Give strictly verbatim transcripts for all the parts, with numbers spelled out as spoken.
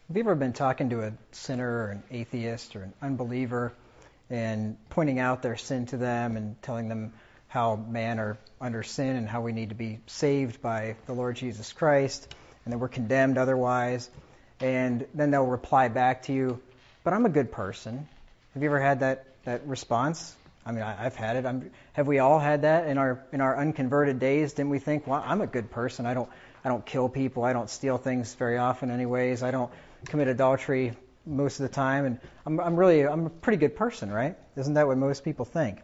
Have you ever been talking to a sinner or an atheist or an unbeliever and pointing out their sin to them and telling them how man are under sin and how we need to be saved by the Lord Jesus Christ and that we're condemned otherwise? And then they'll reply back to you, but I'm a good person. Have you ever had that, that response? I mean, I, I've had it. I'm, have we all had that in our in our unconverted days? Didn't we think, well, I'm a good person. I don't I don't kill people. I don't steal things very often anyways. I don't commit adultery most of the time, and I'm, I'm really I'm a pretty good person, right? Isn't that what most people think?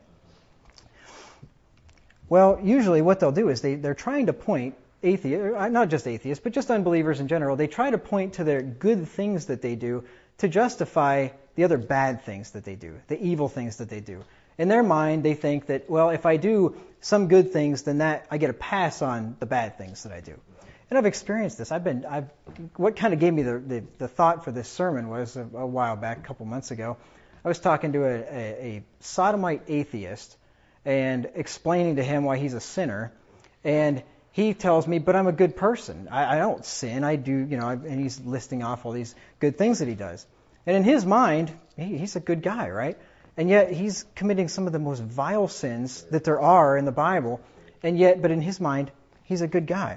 Well, usually what they'll do is they, they're trying to point atheists, not just atheists, but just unbelievers in general, they try to point to their good things that they do to justify the other bad things that they do, the evil things that they do. In their mind, they think that, well, if I do some good things, then that I get a pass on the bad things that I do. And I've experienced this. I've been, I've, what kind of gave me the, the, the thought for this sermon was a, a while back, a couple months ago. I was talking to a, a, a sodomite atheist and explaining to him why he's a sinner. And he tells me, but I'm a good person. I, I don't sin. I do, you know, and he's listing off all these good things that he does. And in his mind, he, he's a good guy, right? And yet he's committing some of the most vile sins that there are in the Bible. And yet, but in his mind, he's a good guy.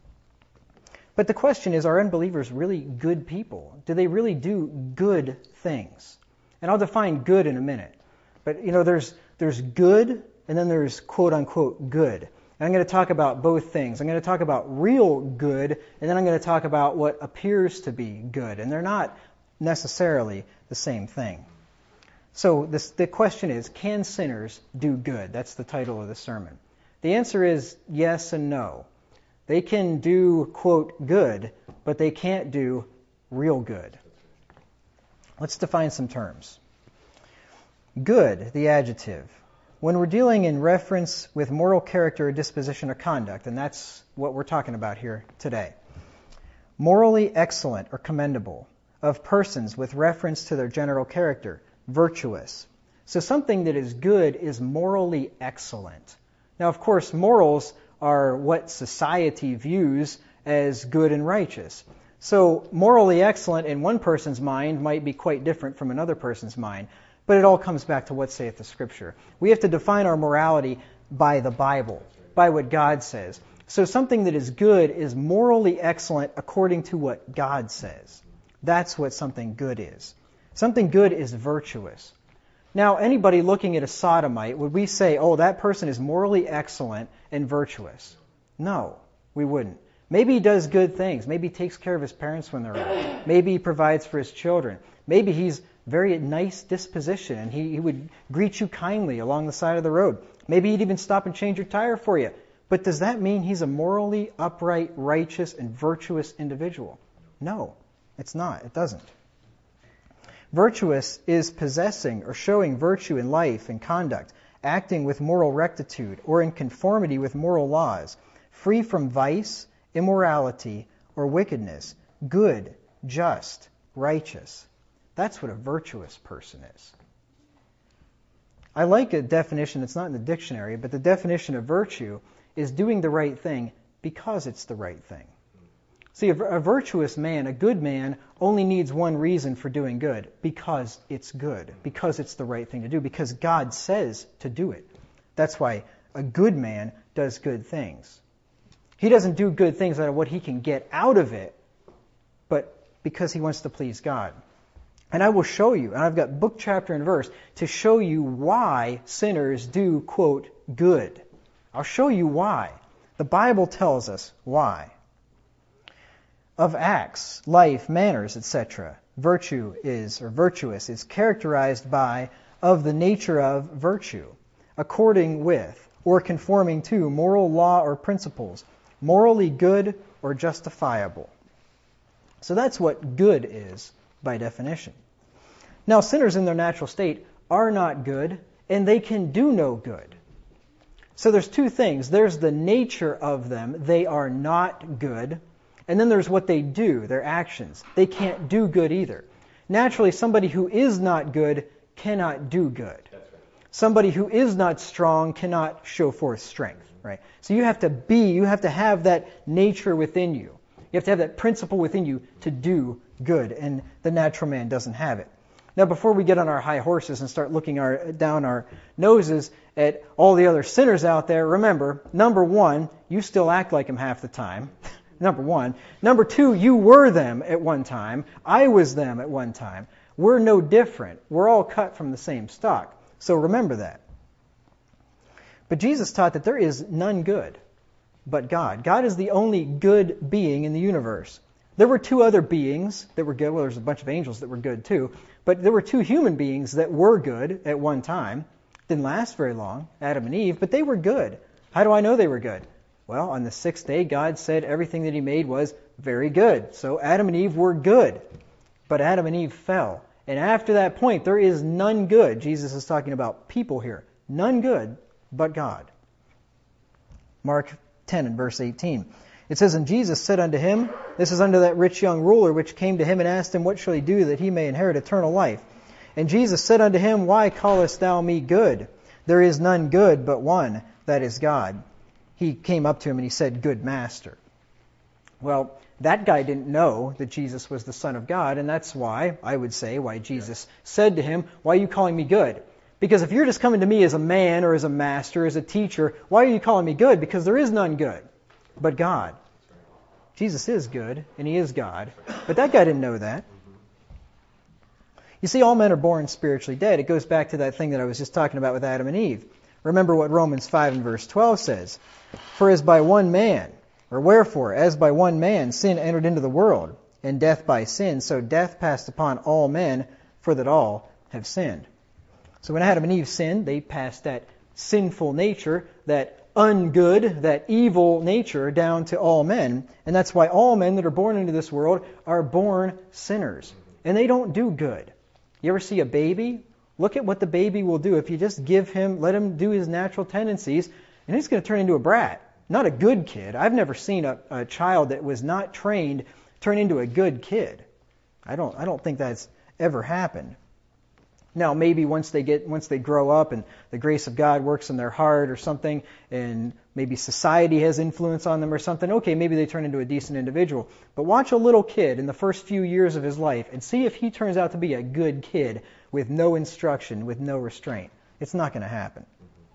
But the question is, are unbelievers really good people? Do they really do good things? And I'll define good in a minute. But, you know, there's there's good, and then there's quote-unquote good. And I'm going to talk about both things. I'm going to talk about real good, and then I'm going to talk about what appears to be good. And they're not necessarily the same thing. So this, the question is, can sinners do good? That's the title of the sermon. The answer is yes and no. They can do, quote, good, but they can't do real good. Let's define some terms. Good, the adjective. When we're dealing in reference with moral character or disposition or conduct, and that's what we're talking about here today. Morally excellent or commendable of persons with reference to their general character, virtuous. So something that is good is morally excellent. Now, of course, morals are what society views as good and righteous. So morally excellent in one person's mind might be quite different from another person's mind. But it all comes back to what saith the Scripture. We have to define our morality by the Bible, by what God says. So something that is good is morally excellent according to what God says. That's what something good is. Something good is virtuous. Now, anybody looking at a sodomite, would we say, oh, that person is morally excellent and virtuous? No, we wouldn't. Maybe he does good things. Maybe he takes care of his parents when they're old. Maybe he provides for his children. Maybe he's very nice disposition and he, he would greet you kindly along the side of the road. Maybe he'd even stop and change your tire for you. But does that mean he's a morally upright, righteous, and virtuous individual? No, it's not. It doesn't. Virtuous is possessing or showing virtue in life and conduct, acting with moral rectitude or in conformity with moral laws, free from vice, immorality, or wickedness, good, just, righteous. That's what a virtuous person is. I like a definition, it's not in the dictionary, but the definition of virtue is doing the right thing because it's the right thing. See, a, a virtuous man, a good man, only needs one reason for doing good, because it's good, because it's the right thing to do, because God says to do it. That's why a good man does good things. He doesn't do good things out of what he can get out of it, but because he wants to please God. And I will show you, and I've got book, chapter, and verse to show you why sinners do, quote, good. I'll show you why. The Bible tells us why. Of acts, life, manners, et cetera, virtue is, or virtuous, is characterized by, of the nature of virtue, according with, or conforming to moral law or principles, morally good or justifiable. So that's what good is by definition. Now, sinners in their natural state are not good, and they can do no good. So there's two things. There's the nature of them. They are not good. And then there's what they do, their actions. They can't do good either. Naturally, somebody who is not good cannot do good. Somebody who is not strong cannot show forth strength, right? So you have to be, you have to have that nature within you. You have to have that principle within you to do good, and the natural man doesn't have it. Now, before we get on our high horses and start looking our, down our noses at all the other sinners out there, remember, number one, you still act like them half the time. Number one. Number two, you were them at one time. I was them at one time. We're no different. We're all cut from the same stock. So remember that. But Jesus taught that there is none good but God. God is the only good being in the universe. There were two other beings that were good. Well, there's a bunch of angels that were good too. But there were two human beings that were good at one time. Didn't last very long, Adam and Eve, but they were good. How do I know they were good? Well, on the sixth day, God said everything that He made was very good. So Adam and Eve were good. But Adam and Eve fell. And after that point, there is none good. Jesus is talking about people here. None good but God. Mark ten and verse eighteen. It says, And Jesus said unto him, this is unto that rich young ruler which came to him and asked him, What shall he do that he may inherit eternal life? And Jesus said unto him, Why callest thou me good? There is none good but one, that is God. He came up to him and he said, Good master. Well, that guy didn't know that Jesus was the Son of God, and that's why, I would say, why Jesus said to him, Why are you calling me good? Because if you're just coming to me as a man or as a master, as a teacher, why are you calling me good? Because there is none good but God. Jesus is good, and He is God. But that guy didn't know that. You see, all men are born spiritually dead. It goes back to that thing that I was just talking about with Adam and Eve. Remember what Romans five and verse twelve says. For as by one man, or wherefore, as by one man sin entered into the world, and death by sin, so death passed upon all men, for that all have sinned. So when Adam and Eve sinned, they passed that sinful nature, that ungood, that evil nature down to all men. And that's why all men that are born into this world are born sinners. And they don't do good. You ever see a baby? Look at what the baby will do if you just give him, let him do his natural tendencies, and he's going to turn into a brat. Not a good kid. I've never seen a, a child that was not trained turn into a good kid. I don't I don't think that's ever happened. Now, maybe once they get once they grow up and the grace of God works in their heart or something, and maybe society has influence on them or something, okay, maybe they turn into a decent individual. But watch a little kid in the first few years of his life and see if he turns out to be a good kid with no instruction, with no restraint. It's not going to happen.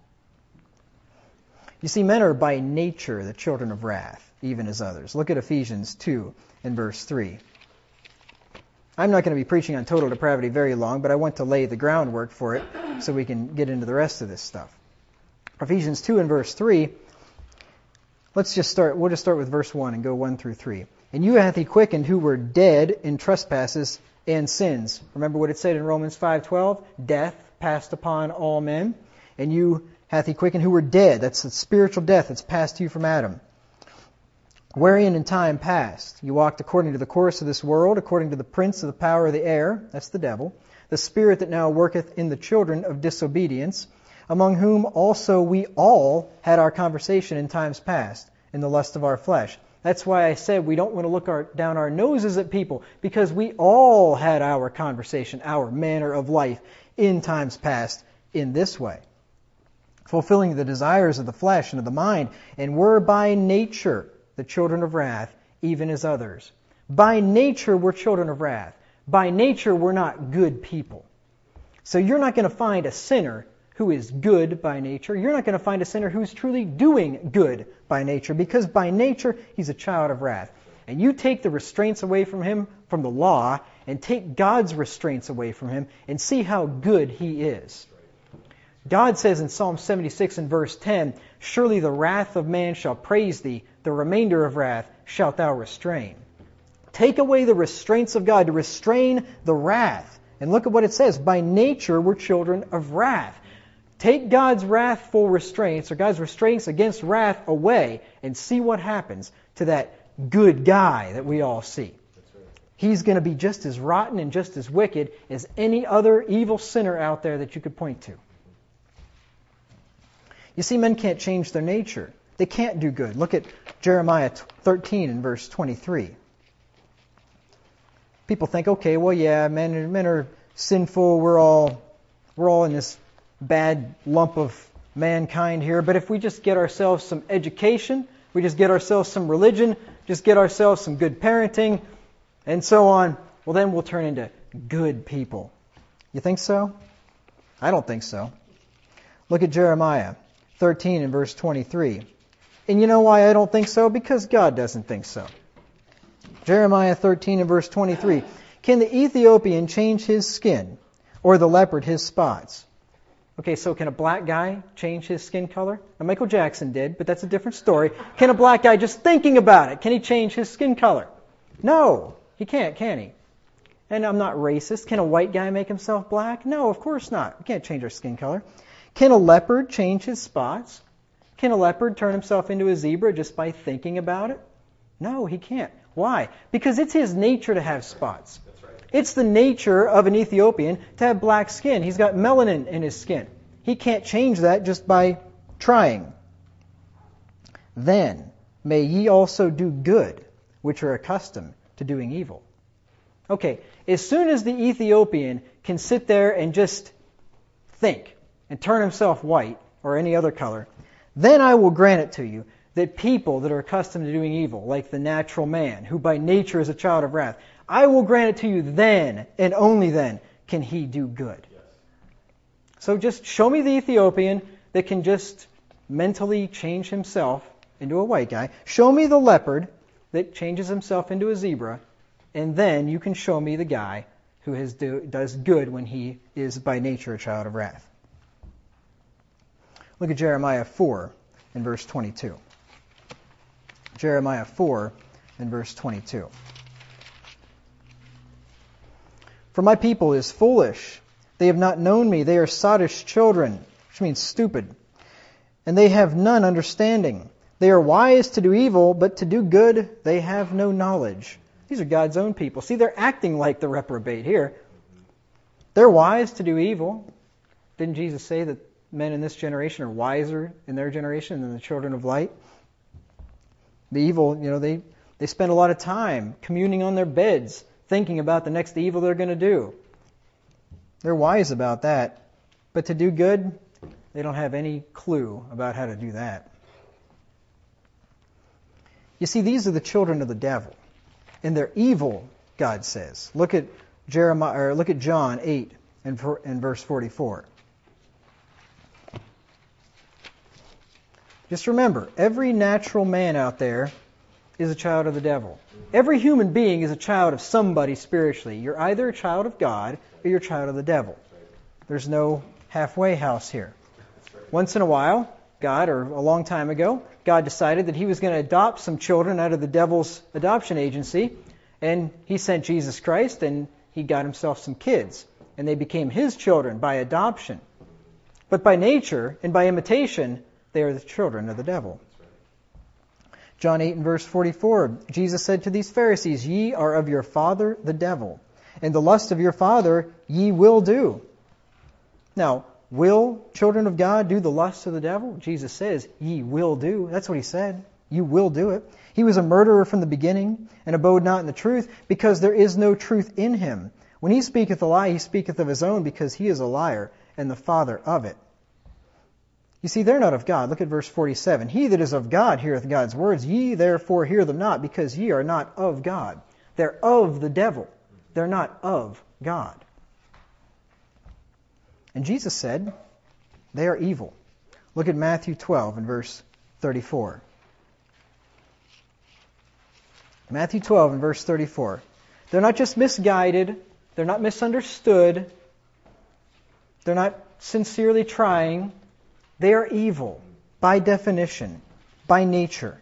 You see, men are by nature the children of wrath, even as others. Look at Ephesians two and verse three. I'm not going to be preaching on total depravity very long, but I want to lay the groundwork for it so we can get into the rest of this stuff. Ephesians two and verse three. Let's just start, we'll just start with verse one and go one through three. And you hath he quickened who were dead in trespasses and sins. Remember what it said in Romans five twelve? Death passed upon all men. And you hath he quickened who were dead. That's the spiritual death that's passed to you from Adam. Wherein in time past you walked according to the course of this world, according to the prince of the power of the air, that's the devil, the spirit that now worketh in the children of disobedience, among whom also we all had our conversation in times past, in the lust of our flesh. That's why I said we don't want to look our, down our noses at people, because we all had our conversation, our manner of life in times past in this way, fulfilling the desires of the flesh and of the mind, and were by nature the children of wrath, even as others. By nature, we're children of wrath. By nature, we're not good people. So you're not going to find a sinner who is good by nature. You're not going to find a sinner who's truly doing good by nature, because by nature, he's a child of wrath. And you take the restraints away from him, from the law, and take God's restraints away from him, and see how good he is. God says in Psalm seventy-six and verse ten, Surely the wrath of man shall praise thee, the remainder of wrath shalt thou restrain. Take away the restraints of God to restrain the wrath. And look at what it says. By nature, we're children of wrath. Take God's wrathful restraints, or God's restraints against wrath away, and see what happens to that good guy that we all see. He's going to be just as rotten and just as wicked as any other evil sinner out there that you could point to. You see, men can't change their nature. They can't do good. Look at Jeremiah thirteen and verse twenty-three. People think, okay, well, yeah, men, men are sinful. We're all, we're all in this bad lump of mankind here. But if we just get ourselves some education, we just get ourselves some religion, just get ourselves some good parenting, and so on, well then we'll turn into good people. You think so? I don't think so. Look at Jeremiah thirteen and verse twenty-three. And you know why I don't think so? Because God doesn't think so. Jeremiah thirteen and verse twenty-three. Can the Ethiopian change his skin, or the leopard his spots? Okay, so can a black guy change his skin color? Now, Michael Jackson did, but that's a different story. Can a black guy, just thinking about it, can he change his skin color? No, he can't, can he? And I'm not racist. Can a white guy make himself black? No, of course not. We can't change our skin color. Can a leopard change his spots? Can a leopard turn himself into a zebra just by thinking about it? No, he can't. Why? Because it's his nature to have spots. That's right. It's the nature of an Ethiopian to have black skin. He's got melanin in his skin. He can't change that just by trying. Then may ye also do good, which are accustomed to doing evil. Okay, as soon as the Ethiopian can sit there and just think and turn himself white or any other color, then I will grant it to you that people that are accustomed to doing evil, like the natural man, who by nature is a child of wrath, I will grant it to you then, and only then, can he do good. Yes. So just show me the Ethiopian that can just mentally change himself into a white guy. Show me the leopard that changes himself into a zebra, and then you can show me the guy who has do, does good when he is by nature a child of wrath. Look at Jeremiah four and verse twenty-two. Jeremiah four and verse twenty-two. For my people is foolish. They have not known me. They are sottish children, which means stupid. And they have none understanding. They are wise to do evil, but to do good they have no knowledge. These are God's own people. See, they're acting like the reprobate here. They're wise to do evil. Didn't Jesus say that men in this generation are wiser in their generation than the children of light? The evil, you know, they, they spend a lot of time communing on their beds, thinking about the next evil they're going to do. They're wise about that. But to do good, they don't have any clue about how to do that. You see, these are the children of the devil. And they're evil, God says. Look at Jeremiah, or look at John eight and, and verse forty-four. Just remember, every natural man out there is a child of the devil. Every human being is a child of somebody spiritually. You're either a child of God or you're a child of the devil. There's no halfway house here. Once in a while, God, or a long time ago, God decided that He was going to adopt some children out of the devil's adoption agency, and He sent Jesus Christ, and He got Himself some kids, and they became His children by adoption. But by nature and by imitation, they are the children of the devil. John eight and verse forty-four, Jesus said to these Pharisees, Ye are of your father the devil, and the lust of your father ye will do. Now, will children of God do the lusts of the devil? Jesus says, ye will do. That's what He said. You will do it. He was a murderer from the beginning, and abode not in the truth, because there is no truth in Him. When He speaketh a lie, He speaketh of His own, because He is a liar, and the father of it. You see, they're not of God. Look at verse forty-seven. He that is of God heareth God's words. Ye therefore hear them not, because ye are not of God. They're of the devil. They're not of God. And Jesus said, they are evil. Look at Matthew twelve and verse thirty-four. Matthew twelve and verse thirty-four. They're not just misguided. They're not misunderstood. They're not sincerely trying. They are evil by definition, by nature.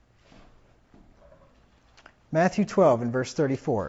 Matthew twelve and verse thirty-four.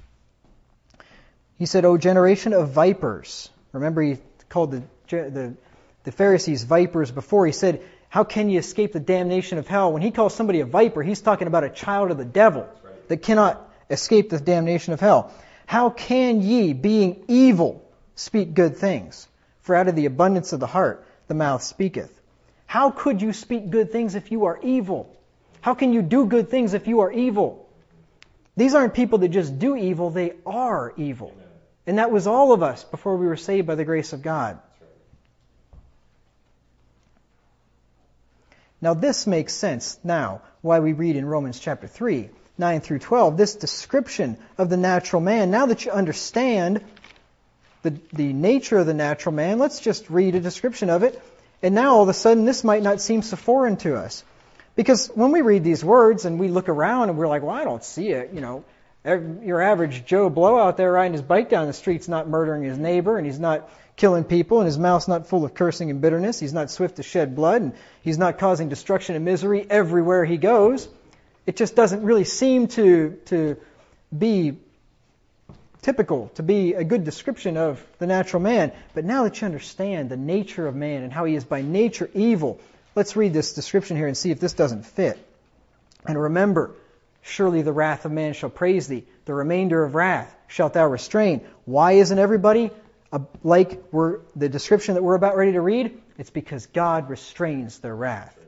He said, O generation of vipers. Remember, He called the, the, the Pharisees vipers before. He said, how can you escape the damnation of hell? When He calls somebody a viper, He's talking about a child of the devil that cannot escape the damnation of hell. How can ye, being evil, speak good things? For out of the abundance of the heart, the mouth speaketh. How could you speak good things if you are evil? How can you do good things if you are evil? These aren't people that just do evil, they are evil. Amen. And that was all of us before we were saved by the grace of God. Now this makes sense now why we read in Romans chapter three, nine through twelve, this description of the natural man. Now that you understand the, the nature of the natural man, let's just read a description of it. And now all of a sudden this might not seem so foreign to us. Because when we read these words and we look around and we're like, well, I don't see it, you know, your average Joe Blow out there riding his bike down the street's not murdering his neighbor, and he's not killing people, and his mouth's not full of cursing and bitterness. He's not swift to shed blood, and he's not causing destruction and misery everywhere he goes. It just doesn't really seem to to be typical, to be a good description of the natural man. But now that you understand the nature of man and how he is by nature evil, let's read this description here and see if this doesn't fit. And remember, surely the wrath of man shall praise thee. The remainder of wrath shalt thou restrain. Why isn't everybody uh, like we're, the description that we're about ready to read? It's because God restrains their wrath.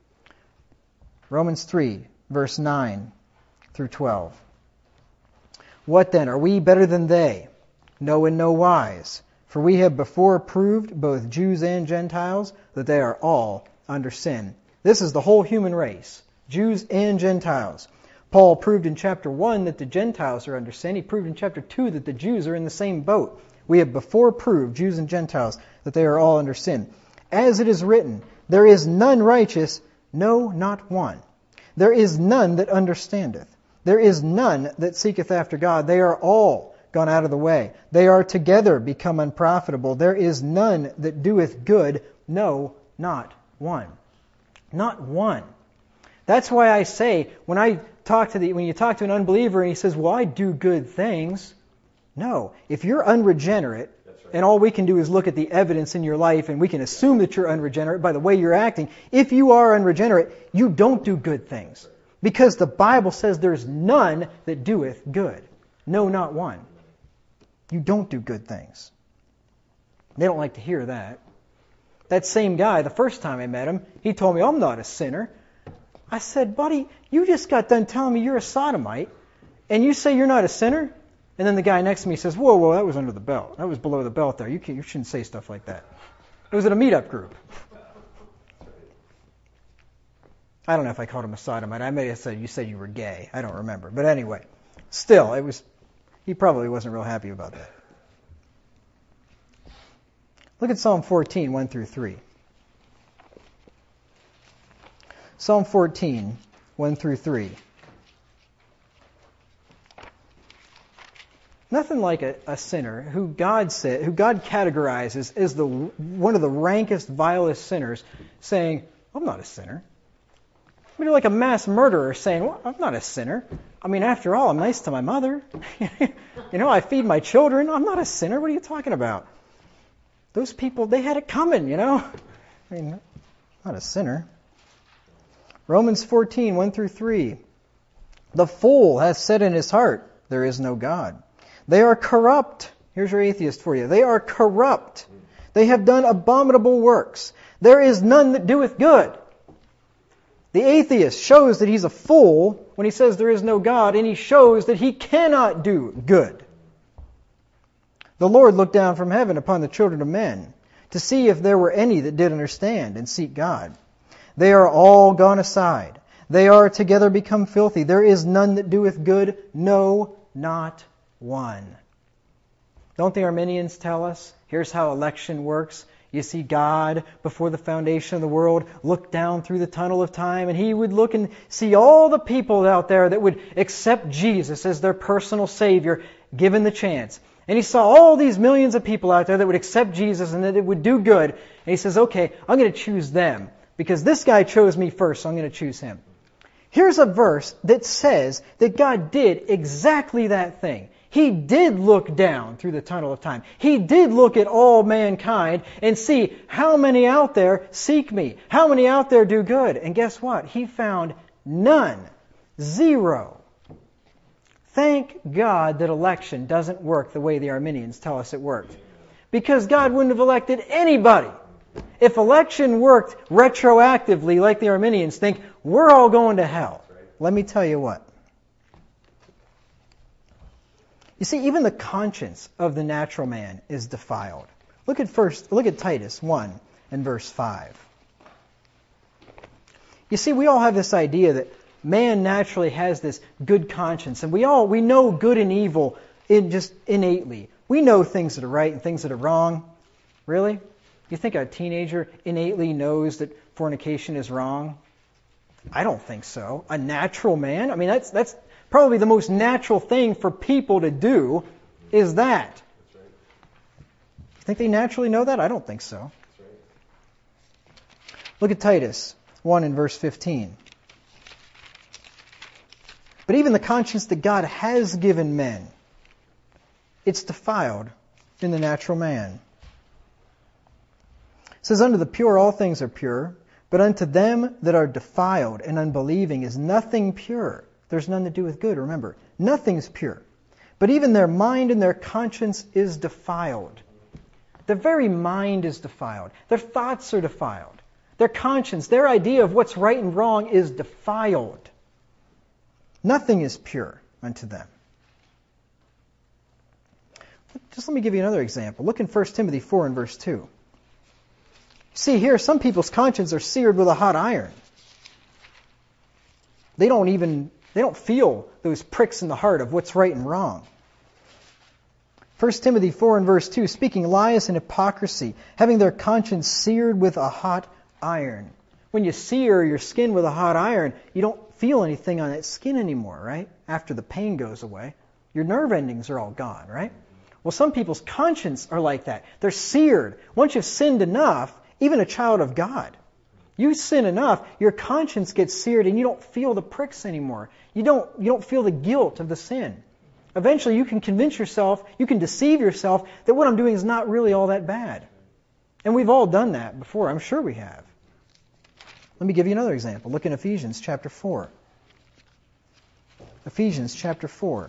Romans three, verse nine through twelve. What then? Are we better than they? No, in no wise. For we have before proved, both Jews and Gentiles, that they are all under sin. This is the whole human race, Jews and Gentiles. Paul proved in chapter one that the Gentiles are under sin. He proved in chapter two that the Jews are in the same boat. We have before proved, Jews and Gentiles, that they are all under sin. As it is written, there is none righteous, no, not one. There is none that understandeth. There is none that seeketh after God. They are all gone out of the way. They are together become unprofitable. There is none that doeth good, no, not one. Not one. That's why I say, when I talk to the, when you talk to an unbeliever and he says, well, I do good things. No. If you're unregenerate, right, and all we can do is look at the evidence in your life and we can assume that you're unregenerate by the way you're acting. If you are unregenerate, you don't do good things. Because the Bible says there's none that doeth good. No, not one. You don't do good things. They don't like to hear that. That same guy, the first time I met him, he told me, I'm not a sinner. I said, buddy, you just got done telling me you're a sodomite, and you say you're not a sinner? And then the guy next to me says, whoa, whoa, that was under the belt. That was below the belt there. You, can't, you shouldn't say stuff like that. It was at a meetup group. I don't know if I called him a sodomite. I may have said, you said you were gay. I don't remember. But anyway, still, it was. He probably wasn't real happy about that. Look at Psalm fourteen, one through three. Psalm fourteen, one through three. Nothing like a, a sinner who God said, who God categorizes as the one of the rankest, vilest sinners, saying, I'm not a sinner. I mean, like a mass murderer saying, well, I'm not a sinner. I mean, after all, I'm nice to my mother. You know, I feed my children. I'm not a sinner. What are you talking about? Those people, they had it coming, you know. I mean, not a sinner. Romans fourteen, one through three. The fool hath said in his heart, there is no God. They are corrupt. Here's your atheist for you. They are corrupt. They have done abominable works. There is none that doeth good. The atheist shows that he's a fool when he says there is no God, and he shows that he cannot do good. The Lord looked down from heaven upon the children of men to see if there were any that did understand and seek God. They are all gone aside. They are together become filthy. There is none that doeth good, no, not one. Don't the Arminians tell us? Here's how election works. You see God, before the foundation of the world, look down through the tunnel of time, and He would look and see all the people out there that would accept Jesus as their personal Savior, given the chance. And He saw all these millions of people out there that would accept Jesus and that it would do good. And He says, okay, I'm going to choose them. Because this guy chose me first, so I'm going to choose him. Here's a verse that says that God did exactly that thing. He did look down through the tunnel of time. He did look at all mankind and see how many out there seek me. How many out there do good. And guess what? He found none. Zero. Thank God that election doesn't work the way the Arminians tell us it worked. Because God wouldn't have elected anybody. If election worked retroactively like the Arminians think, we're all going to hell. Let me tell you what. You see, even the conscience of the natural man is defiled. Look at first, look at Titus one and verse five. You see, we all have this idea that man naturally has this good conscience, and we all we know good and evil in just innately. We know things that are right and things that are wrong. Really? You think a teenager innately knows that fornication is wrong? I don't think so. A natural man? I mean, that's that's probably the most natural thing for people to do is that. That's right. You think they naturally know that? I don't think so. That's right. Look at Titus one in verse fifteen. But even the conscience that God has given men, it's defiled in the natural man. It says, unto the pure all things are pure, but unto them that are defiled and unbelieving is nothing pure. There's none to do with good, remember. Nothing's pure. But even their mind and their conscience is defiled. Their very mind is defiled. Their thoughts are defiled. Their conscience, their idea of what's right and wrong is defiled. Nothing is pure unto them. Just let me give you another example. Look in First Timothy four and verse two. See here, some people's consciences are seared with a hot iron. They don't even, they don't feel those pricks in the heart of what's right and wrong. First Timothy four and verse two, speaking lies and hypocrisy, having their conscience seared with a hot iron. When you sear your skin with a hot iron, you don't feel anything on that skin anymore, right? After the pain goes away. Your nerve endings are all gone, right? Well, some people's conscience are like that. They're seared. Once you've sinned enough, even a child of God, you sin enough, your conscience gets seared and you don't feel the pricks anymore. You don't, you don't feel the guilt of the sin. Eventually you can convince yourself, you can deceive yourself that what I'm doing is not really all that bad. And we've all done that before. I'm sure we have. Let me give you another example. Look in Ephesians chapter four. Ephesians chapter four.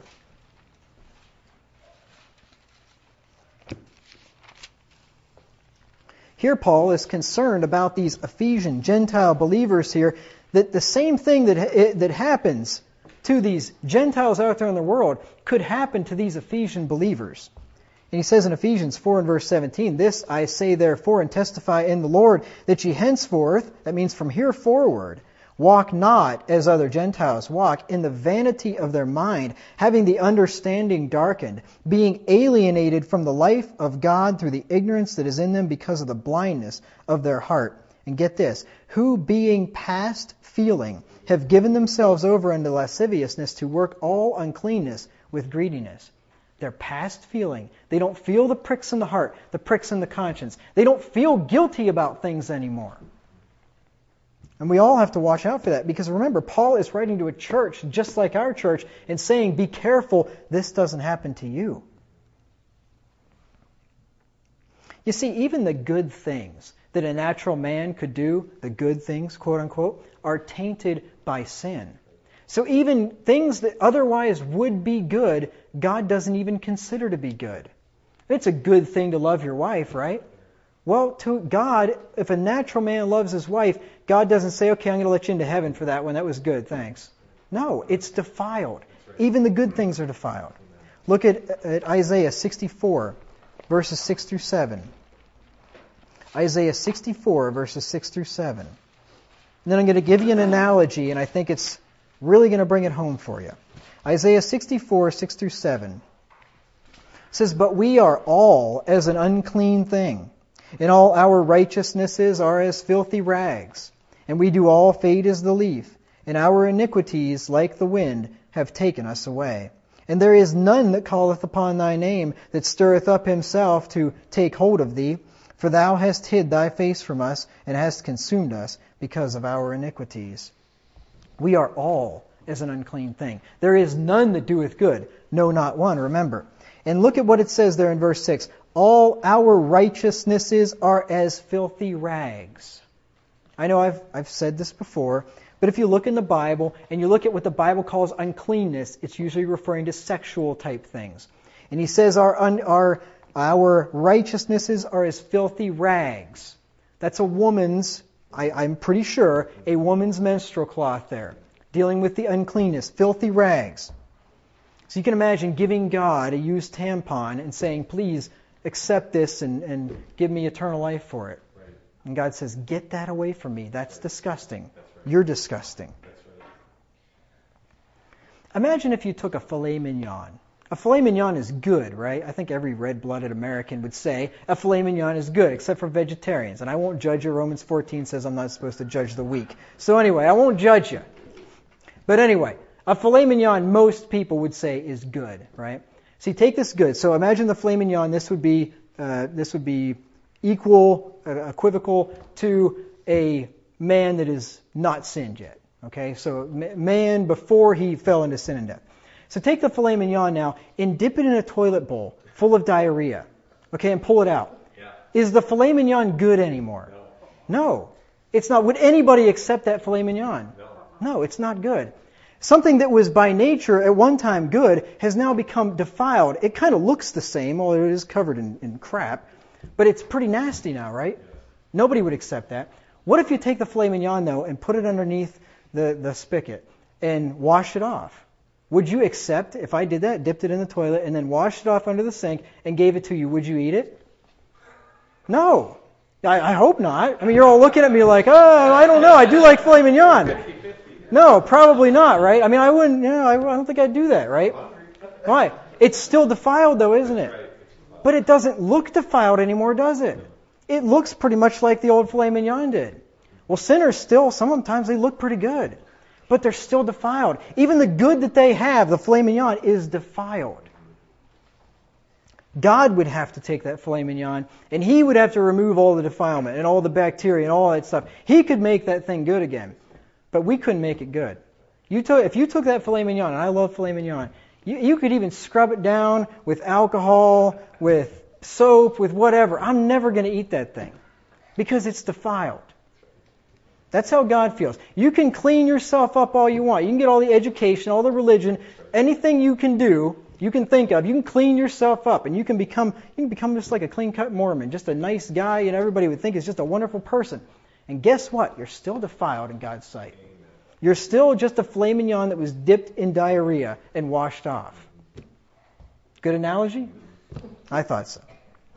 Here Paul is concerned about these Ephesian Gentile believers here, that the same thing that, that happens to these Gentiles out there in the world could happen to these Ephesian believers. And he says in Ephesians four and verse seventeen, this I say therefore and testify in the Lord, that ye henceforth, that means from here forward, walk not as other Gentiles walk, in the vanity of their mind, having the understanding darkened, being alienated from the life of God through the ignorance that is in them because of the blindness of their heart. And get this, who being past feeling have given themselves over unto lasciviousness to work all uncleanness with greediness. They're past feeling. They don't feel the pricks in the heart, the pricks in the conscience. They don't feel guilty about things anymore. And we all have to watch out for that, because remember, Paul is writing to a church just like our church and saying, be careful, this doesn't happen to you. You see, even the good things that a natural man could do, the good things, quote unquote, are tainted by sin. So even things that otherwise would be good, God doesn't even consider to be good. It's a good thing to love your wife, right? Well, to God, if a natural man loves his wife, God doesn't say, okay, I'm going to let you into heaven for that one. That was good, thanks. No, it's defiled. Even the good things are defiled. Look at, at Isaiah sixty-four, verses six through seven. Isaiah sixty-four, verses six through seven. And then I'm going to give you an analogy, and I think it's really going to bring it home for you. Isaiah sixty-four, six through seven. It says, but we are all as an unclean thing, and all our righteousnesses are as filthy rags. And we do all fade as the leaf, and our iniquities, like the wind, have taken us away. And there is none that calleth upon thy name, that stirreth up himself to take hold of thee. For thou hast hid thy face from us, and hast consumed us because of our iniquities. We are all as an unclean thing. There is none that doeth good, no, not one, remember. And look at what it says there in verse six. All our righteousnesses are as filthy rags. I know I've, I've said this before, but if you look in the Bible and you look at what the Bible calls uncleanness, it's usually referring to sexual type things. And he says our, un, our, our righteousnesses are as filthy rags. That's a woman's, I, I'm pretty sure, a woman's menstrual cloth there, dealing with the uncleanness, filthy rags. So you can imagine giving God a used tampon and saying, please accept this and, and give me eternal life for it. Right. And God says, get that away from me. That's disgusting. That's right. You're disgusting. That's right. Imagine if you took a filet mignon. A filet mignon is good, right? I think every red-blooded American would say a filet mignon is good, except for vegetarians. And I won't judge you. Romans fourteen says I'm not supposed to judge the weak. So anyway, I won't judge you. But anyway, a filet mignon, most people would say is good, right? So you take this good. So imagine the filet mignon. This would be uh, this would be equal, uh, equivocal to a man that is not sinned yet. Okay, so man before he fell into sin and death. So take the filet mignon now and dip it in a toilet bowl full of diarrhea. Okay, and pull it out. Yeah. Is the filet mignon good anymore? No. No, it's not. Would anybody accept that filet mignon? No. No, it's not good. Something that was by nature at one time good has now become defiled. It kind of looks the same, although it is covered in, in crap, but it's pretty nasty now, right? Nobody would accept that. What if you take the filet mignon, though, and put it underneath the, the spigot and wash it off? Would you accept if I did that, dipped it in the toilet, and then washed it off under the sink and gave it to you? Would you eat it? No. I, I hope not. I mean, you're all looking at me like, oh, I don't know. I do like filet mignon. No, probably not, right? I mean, I wouldn't, you know, I don't think I'd do that, right? Why? It's still defiled, though, isn't it? But it doesn't look defiled anymore, does it? It looks pretty much like the old filet mignon did. Well, sinners still, sometimes they look pretty good. But they're still defiled. Even the good that they have, the filet mignon, is defiled. God would have to take that filet mignon, and He would have to remove all the defilement and all the bacteria and all that stuff. He could make that thing good again, but we couldn't make it good. You took, if you took that filet mignon, and I love filet mignon, you, you could even scrub it down with alcohol, with soap, with whatever. I'm never going to eat that thing because it's defiled. That's how God feels. You can clean yourself up all you want. You can get all the education, all the religion, anything you can do, you can think of. You can clean yourself up, and you can become you can become just like a clean-cut Mormon, just a nice guy, and everybody would think is just a wonderful person. And guess what? You're still defiled in God's sight. You're still just a filet mignon that was dipped in diarrhea and washed off. Good analogy? I thought so.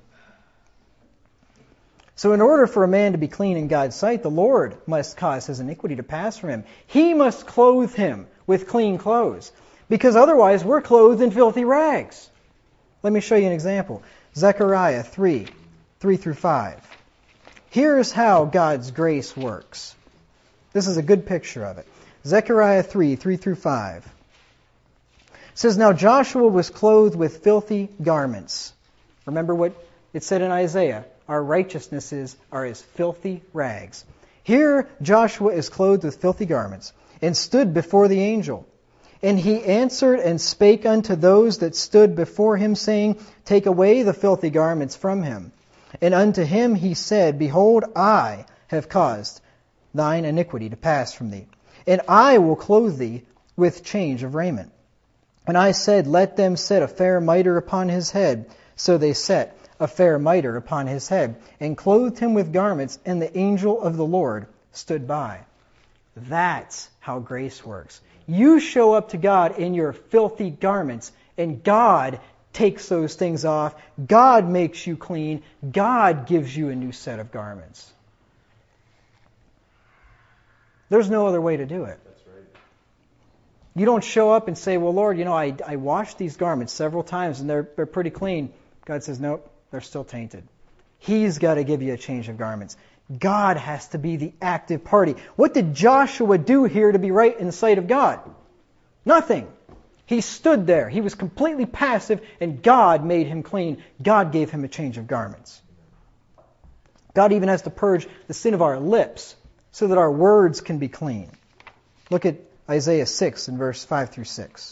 So in order for a man to be clean in God's sight, the Lord must cause his iniquity to pass from him. He must clothe him with clean clothes, because otherwise we're clothed in filthy rags. Let me show you an example. Zechariah three, three through five. Here's how God's grace works. This is a good picture of it. Zechariah three, three through five. It says, Now Joshua was clothed with filthy garments. Remember what it said in Isaiah. Our righteousnesses are as filthy rags. Here Joshua is clothed with filthy garments, and stood before the angel. And he answered and spake unto those that stood before him, saying, Take away the filthy garments from him. And unto him he said, Behold, I have caused thine iniquity to pass from thee, and I will clothe thee with change of raiment. And I said, Let them set a fair mitre upon his head. So they set a fair mitre upon his head, and clothed him with garments, and the angel of the Lord stood by. That's how grace works. You show up to God in your filthy garments, and God takes those things off. God makes you clean. God gives you a new set of garments. There's no other way to do it. That's right. You don't show up and say, well, Lord, you know, I, I washed these garments several times, and they're, they're pretty clean. God says, nope. They're still tainted. He's got to give you a change of garments. God has to be the active party. What did Joshua do here to be right in the sight of God? Nothing. He stood there. He was completely passive, and God made him clean. God gave him a change of garments. God even has to purge the sin of our lips so that our words can be clean. Look at Isaiah six in verse five through six.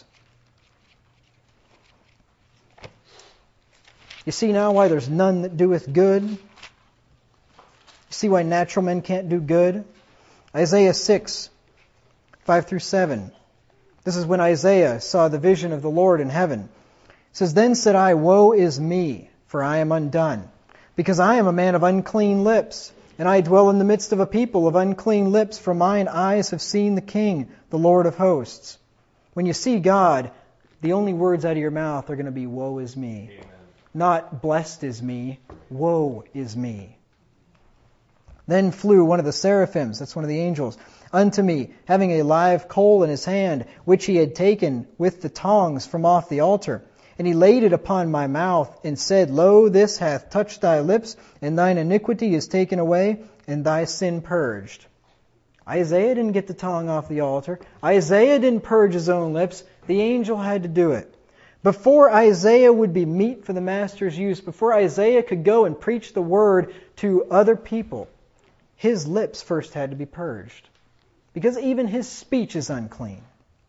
You see now why there's none that doeth good? You see why natural men can't do good? Isaiah six, five through seven. This is when Isaiah saw the vision of the Lord in heaven. It says, Then said I, Woe is me, for I am undone, because I am a man of unclean lips, and I dwell in the midst of a people of unclean lips, for mine eyes have seen the King, the Lord of hosts. When you see God, the only words out of your mouth are going to be, Woe is me. Amen. Not blessed is me, woe is me. Then flew one of the seraphims, that's one of the angels, unto me, having a live coal in his hand, which he had taken with the tongs from off the altar. And he laid it upon my mouth, and said, Lo, this hath touched thy lips, and thine iniquity is taken away, and thy sin purged. Isaiah didn't get the tongue off the altar. Isaiah didn't purge his own lips. The angel had to do it. Before Isaiah would be meat for the master's use, before Isaiah could go and preach the word to other people, his lips first had to be purged. Because even his speech is unclean.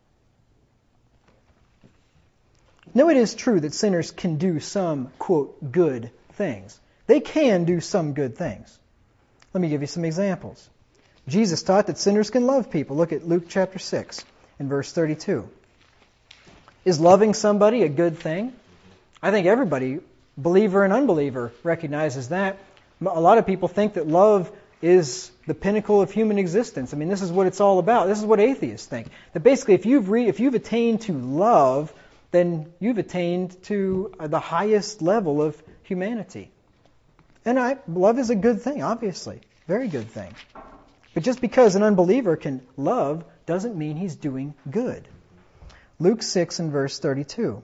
Now it is true that sinners can do some, quote, good things. They can do some good things. Let me give you some examples. Jesus taught that sinners can love people. Look at Luke chapter six and verse thirty-two. Is loving somebody a good thing? I think everybody, believer and unbeliever, recognizes that. A lot of people think that love is the pinnacle of human existence. I mean, this is what it's all about. This is what atheists think. That basically, if you've re- if you've attained to love, then you've attained to the highest level of humanity. And I, love is a good thing, obviously. Very good thing. But just because an unbeliever can love doesn't mean he's doing good. Luke six and verse thirty-two.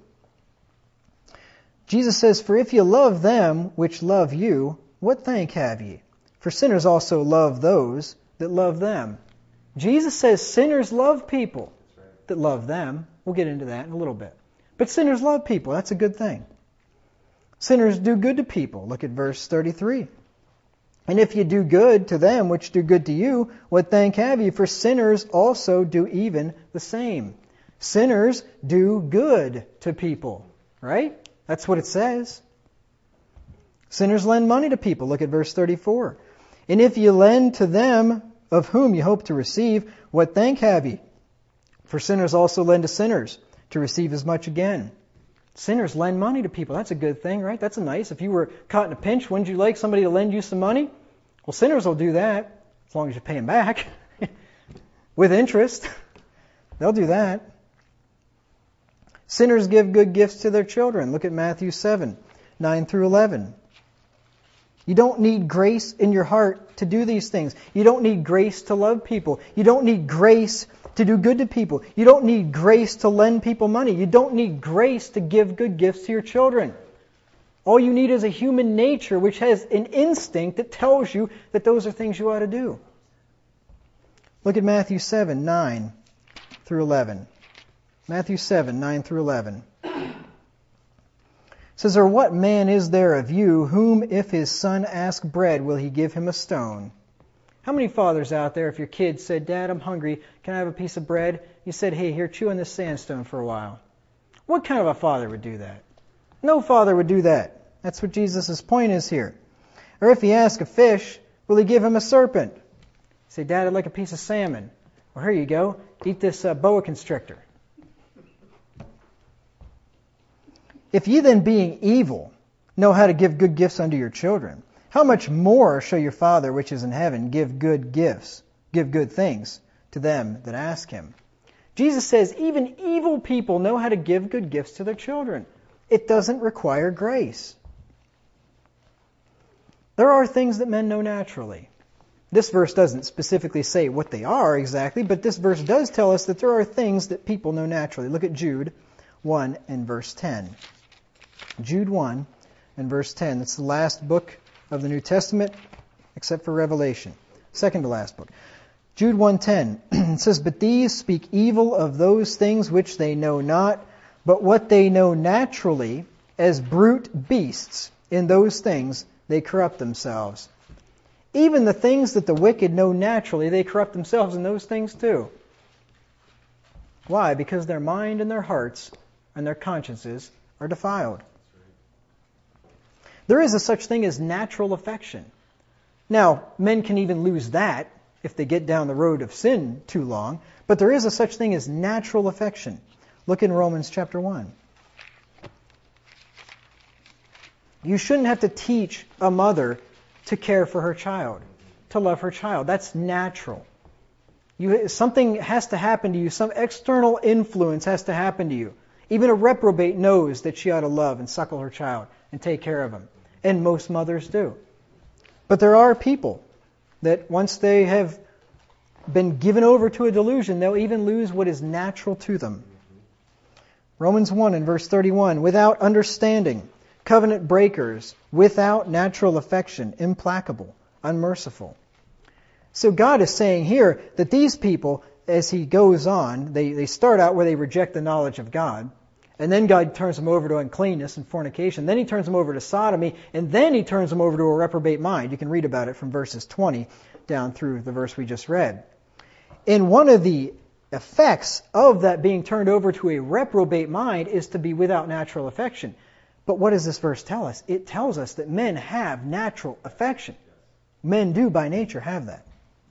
Jesus says, For if you love them which love you, what thank have ye? For sinners also love those that love them. Jesus says sinners love people that love them. We'll get into that in a little bit. But sinners love people. That's a good thing. Sinners do good to people. Look at verse thirty-three. And if you do good to them which do good to you, what thank have ye? For sinners also do even the same. Sinners do good to people. Right? That's what it says. Sinners lend money to people. Look at verse thirty-four. And if you lend to them of whom you hope to receive, what thank have ye? For sinners also lend to sinners to receive as much again. Sinners lend money to people. That's a good thing, right? That's nice. If you were caught in a pinch, wouldn't you like somebody to lend you some money? Well, sinners will do that as long as you pay them back with interest. They'll do that. Sinners give good gifts to their children. Look at Matthew seven, nine through eleven. You don't need grace in your heart to do these things. You don't need grace to love people. You don't need grace to do good to people. You don't need grace to lend people money. You don't need grace to give good gifts to your children. All you need is a human nature which has an instinct that tells you that those are things you ought to do. Look at Matthew seven, nine through eleven. Matthew seven, nine through eleven. It says, Or what man is there of you, whom if his son ask bread, will he give him a stone? How many fathers out there, if your kid said, Dad, I'm hungry, can I have a piece of bread? You said, hey, here, chew on this sandstone for a while. What kind of a father would do that? No father would do that. That's what Jesus' point is here. Or if he asks a fish, will he give him a serpent? You say, Dad, I'd like a piece of salmon. Well, here you go. Eat this uh, boa constrictor. If ye then, being evil, know how to give good gifts unto your children, how much more shall your Father which is in heaven give good gifts, give good things to them that ask him? Jesus says even evil people know how to give good gifts to their children. It doesn't require grace. There are things that men know naturally. This verse doesn't specifically say what they are exactly, but this verse does tell us that there are things that people know naturally. Look at Jude one and verse ten. Jude one and verse ten. That's the last book of the New Testament, except for Revelation. Second to last book. Jude one ten. It says, But these speak evil of those things which they know not, but what they know naturally, as brute beasts, in those things they corrupt themselves. Even the things that the wicked know naturally, they corrupt themselves in those things too. Why? Because their mind and their hearts and their consciences are defiled. There is a such thing as natural affection. Now, men can even lose that if they get down the road of sin too long, but there is a such thing as natural affection. Look in Romans chapter one. You shouldn't have to teach a mother to care for her child, to love her child. That's natural. You, something has to happen to you. Some external influence has to happen to you. Even a reprobate knows that she ought to love and suckle her child and take care of him. And most mothers do. But there are people, that once they have been given over to a delusion, they'll even lose what is natural to them. Romans one and verse thirty-one, without understanding, covenant breakers, without natural affection, implacable, unmerciful. So God is saying here that these people, as he goes on, they, they start out where they reject the knowledge of God, and then God turns them over to uncleanness and fornication, then he turns them over to sodomy, and then he turns them over to a reprobate mind. You can read about it from verses twenty down through the verse we just read. And one of the effects of that being turned over to a reprobate mind is to be without natural affection. But what does this verse tell us? It tells us that men have natural affection. Men do by nature have that.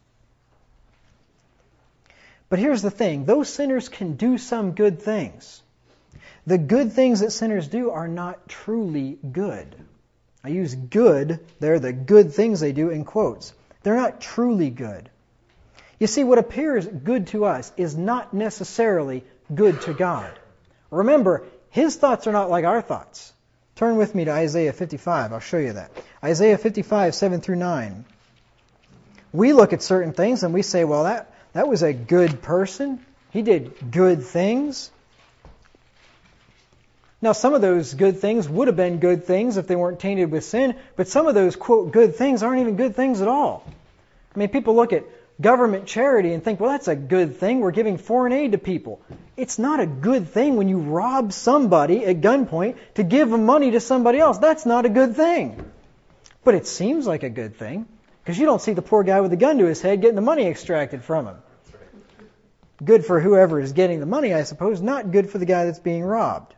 But here's the thing. Those sinners can do some good things. The good things that sinners do are not truly good. I use good, they're the good things they do in quotes. They're not truly good. You see, what appears good to us is not necessarily good to God. Remember, his thoughts are not like our thoughts. Turn with me to Isaiah fifty-five. I'll show you that. Isaiah fifty-five, seven through nine. We look at certain things and we say, well, that, that was a good person. He did good things. Now, some of those good things would have been good things if they weren't tainted with sin, but some of those, quote, good things aren't even good things at all. I mean, people look at government charity and think, well, that's a good thing. We're giving foreign aid to people. It's not a good thing when you rob somebody at gunpoint to give them money to somebody else. That's not a good thing. But it seems like a good thing because you don't see the poor guy with a gun to his head getting the money extracted from him. Good for whoever is getting the money, I suppose. Not good for the guy that's being robbed.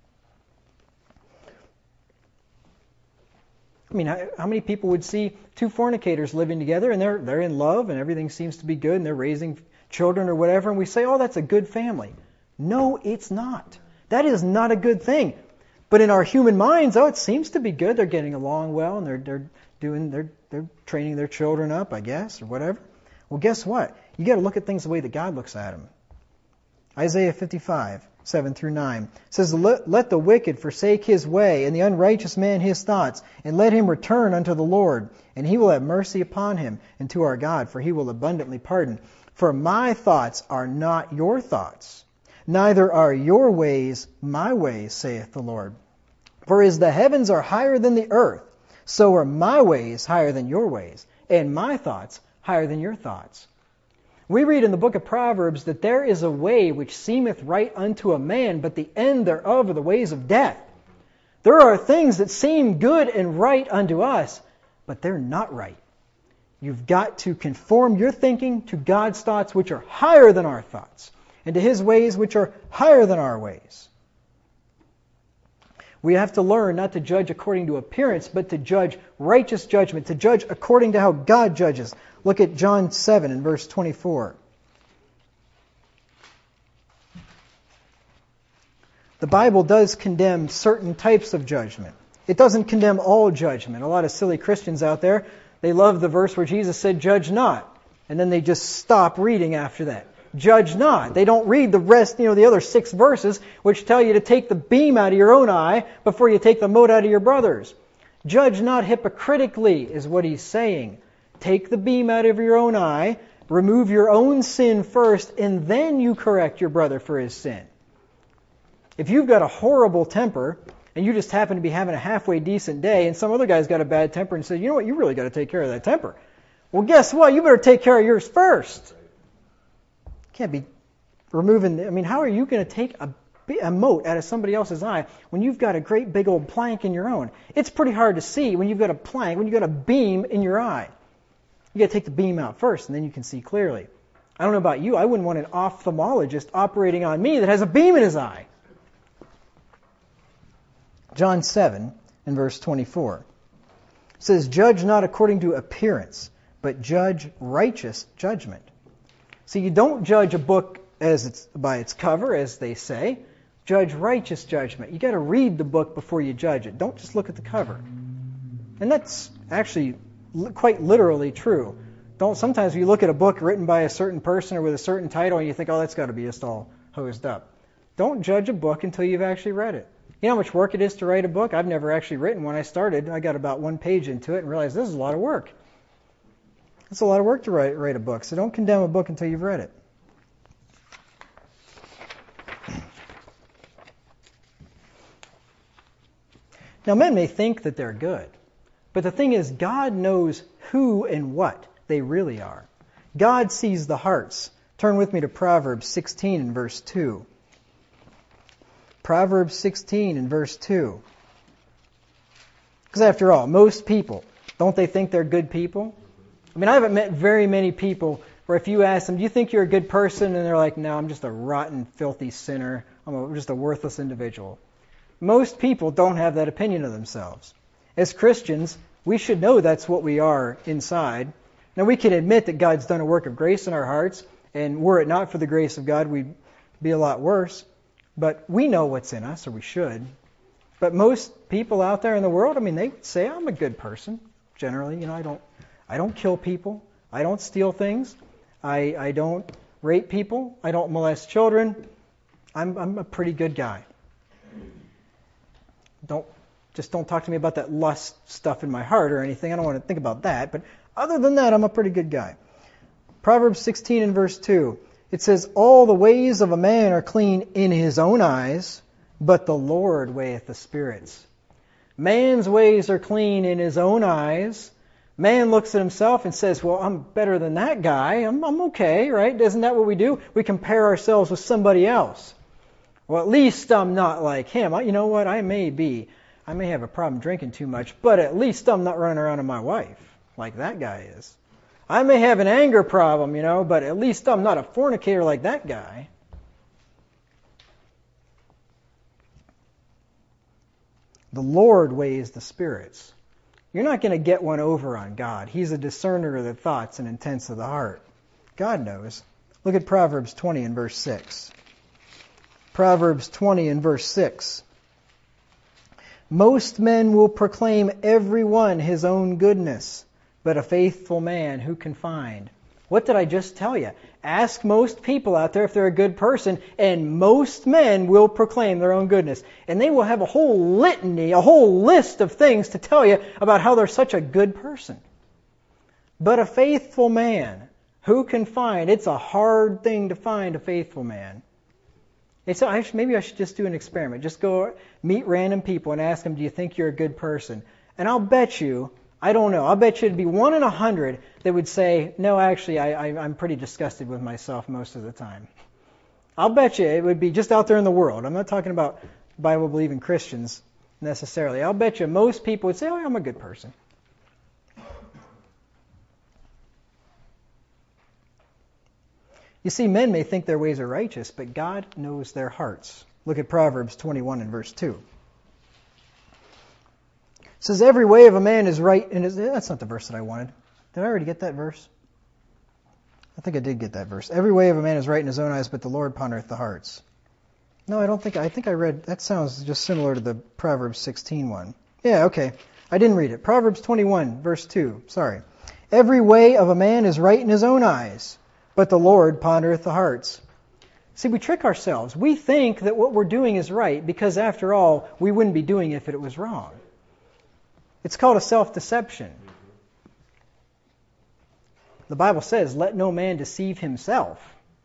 I mean, how many people would see two fornicators living together and they're they're in love and everything seems to be good and they're raising children or whatever, and we say, oh, that's a good family. No, it's not. That is not a good thing. But in our human minds, oh, it seems to be good. They're getting along well and they're they're doing they're they're training their children up, I guess, or whatever. Well, guess what? You got to look at things the way that God looks at them. Isaiah fifty-five, seven through nine says, let, let the wicked forsake his way, and the unrighteous man his thoughts, and let him return unto the Lord, and he will have mercy upon him, and to our God, for he will abundantly pardon. For my thoughts are not your thoughts, neither are your ways my ways, saith the Lord. For as the heavens are higher than the earth, so are my ways higher than your ways, and my thoughts higher than your thoughts. We read in the book of Proverbs that there is a way which seemeth right unto a man, but the end thereof are the ways of death. There are things that seem good and right unto us, but they're not right. You've got to conform your thinking to God's thoughts, which are higher than our thoughts, and to his ways, which are higher than our ways. We have to learn not to judge according to appearance, but to judge righteous judgment, to judge according to how God judges. Look at John seven and verse twenty-four. The Bible does condemn certain types of judgment. It doesn't condemn all judgment. A lot of silly Christians out there, they love the verse where Jesus said, judge not. And then they just stop reading after that. Judge not. They don't read the rest, you know, the other six verses, which tell you to take the beam out of your own eye before you take the mote out of your brother's. Judge not hypocritically is what he's saying. Take the beam out of your own eye, remove your own sin first, and then you correct your brother for his sin. If you've got a horrible temper, and you just happen to be having a halfway decent day, and some other guy's got a bad temper and says, you know what, you really got to take care of that temper. Well, guess what? You better take care of yours first. Can't be removing, I mean, how are you going to take a, a mote out of somebody else's eye when you've got a great big old plank in your own? It's pretty hard to see when you've got a plank, when you've got a beam in your eye. You got to take the beam out first, and then you can see clearly. I don't know about you, I wouldn't want an ophthalmologist operating on me that has a beam in his eye. John seven and verse twenty-four says, judge not according to appearance, but judge righteous judgment. So you don't judge a book as it's by its cover, as they say. Judge righteous judgment. You got to read the book before you judge it. Don't just look at the cover. And that's actually li- quite literally true. Don't sometimes you look at a book written by a certain person or with a certain title and you think, oh, that's got to be just all hosed up. Don't judge a book until you've actually read it. You know how much work it is to write a book? I've never actually written one. I started, I got about one page into it and realized this is a lot of work. It's a lot of work to write, write a book, so don't condemn a book until you've read it. Now, men may think that they're good, but the thing is, God knows who and what they really are. God sees the hearts. Turn with me to Proverbs sixteen and verse two. Proverbs sixteen and verse two. Because after all, most people, don't they think they're good people? I mean, I haven't met very many people where if you ask them, do you think you're a good person? And they're like, no, I'm just a rotten, filthy sinner. I'm a, just a worthless individual. Most people don't have that opinion of themselves. As Christians, we should know that's what we are inside. Now, we can admit that God's done a work of grace in our hearts, and were it not for the grace of God, we'd be a lot worse. But we know what's in us, or we should. But most people out there in the world, I mean, they would say, I'm a good person, generally. You know, I don't I don't kill people. I don't steal things. I, I don't rape people. I don't molest children. I'm, I'm a pretty good guy. Don't just don't talk to me about that lust stuff in my heart or anything. I don't want to think about that. But other than that, I'm a pretty good guy. Proverbs sixteen and verse two. It says, all the ways of a man are clean in his own eyes, but the Lord weigheth the spirits. Man's ways are clean in his own eyes. Man looks at himself and says, well, I'm better than that guy. I'm, I'm okay, right? Isn't that what we do? We compare ourselves with somebody else. Well, at least I'm not like him. You know what? I may be. I may have a problem drinking too much, but at least I'm not running around with my wife like that guy is. I may have an anger problem, you know, but at least I'm not a fornicator like that guy. The Lord weighs the spirits. You're not going to get one over on God. He's a discerner of the thoughts and intents of the heart. God knows. Look at Proverbs twenty and verse six. Proverbs twenty and verse six. Most men will proclaim every one his own goodness, but a faithful man who can find? What did I just tell you? Ask most people out there if they're a good person, and most men will proclaim their own goodness. And they will have a whole litany, a whole list of things to tell you about how they're such a good person. But a faithful man, who can find? It's a hard thing to find a faithful man. And so I should, maybe I should just do an experiment. Just go meet random people and ask them, do you think you're a good person? And I'll bet you, I don't know, I'll bet you it'd be one in a hundred that would say, no, actually, I, I, I'm pretty disgusted with myself most of the time. I'll bet you it would be just out there in the world. I'm not talking about Bible-believing Christians necessarily. I'll bet you most people would say, oh, I'm a good person. You see, men may think their ways are righteous, but God knows their hearts. Look at Proverbs twenty-one and verse two. It says, every way of a man is right in his... That's not the verse that I wanted. Did I already get that verse? I think I did get that verse. Every way of a man is right in his own eyes, but the Lord pondereth the hearts. No, I don't think... I think I read... That sounds just similar to the Proverbs sixteen one. Yeah, okay. I didn't read it. Proverbs twenty-one, verse two. Sorry. Every way of a man is right in his own eyes, but the Lord pondereth the hearts. See, we trick ourselves. We think that what we're doing is right because, after all, we wouldn't be doing it if it was wrong. It's called a self-deception. The Bible says, let no man deceive himself.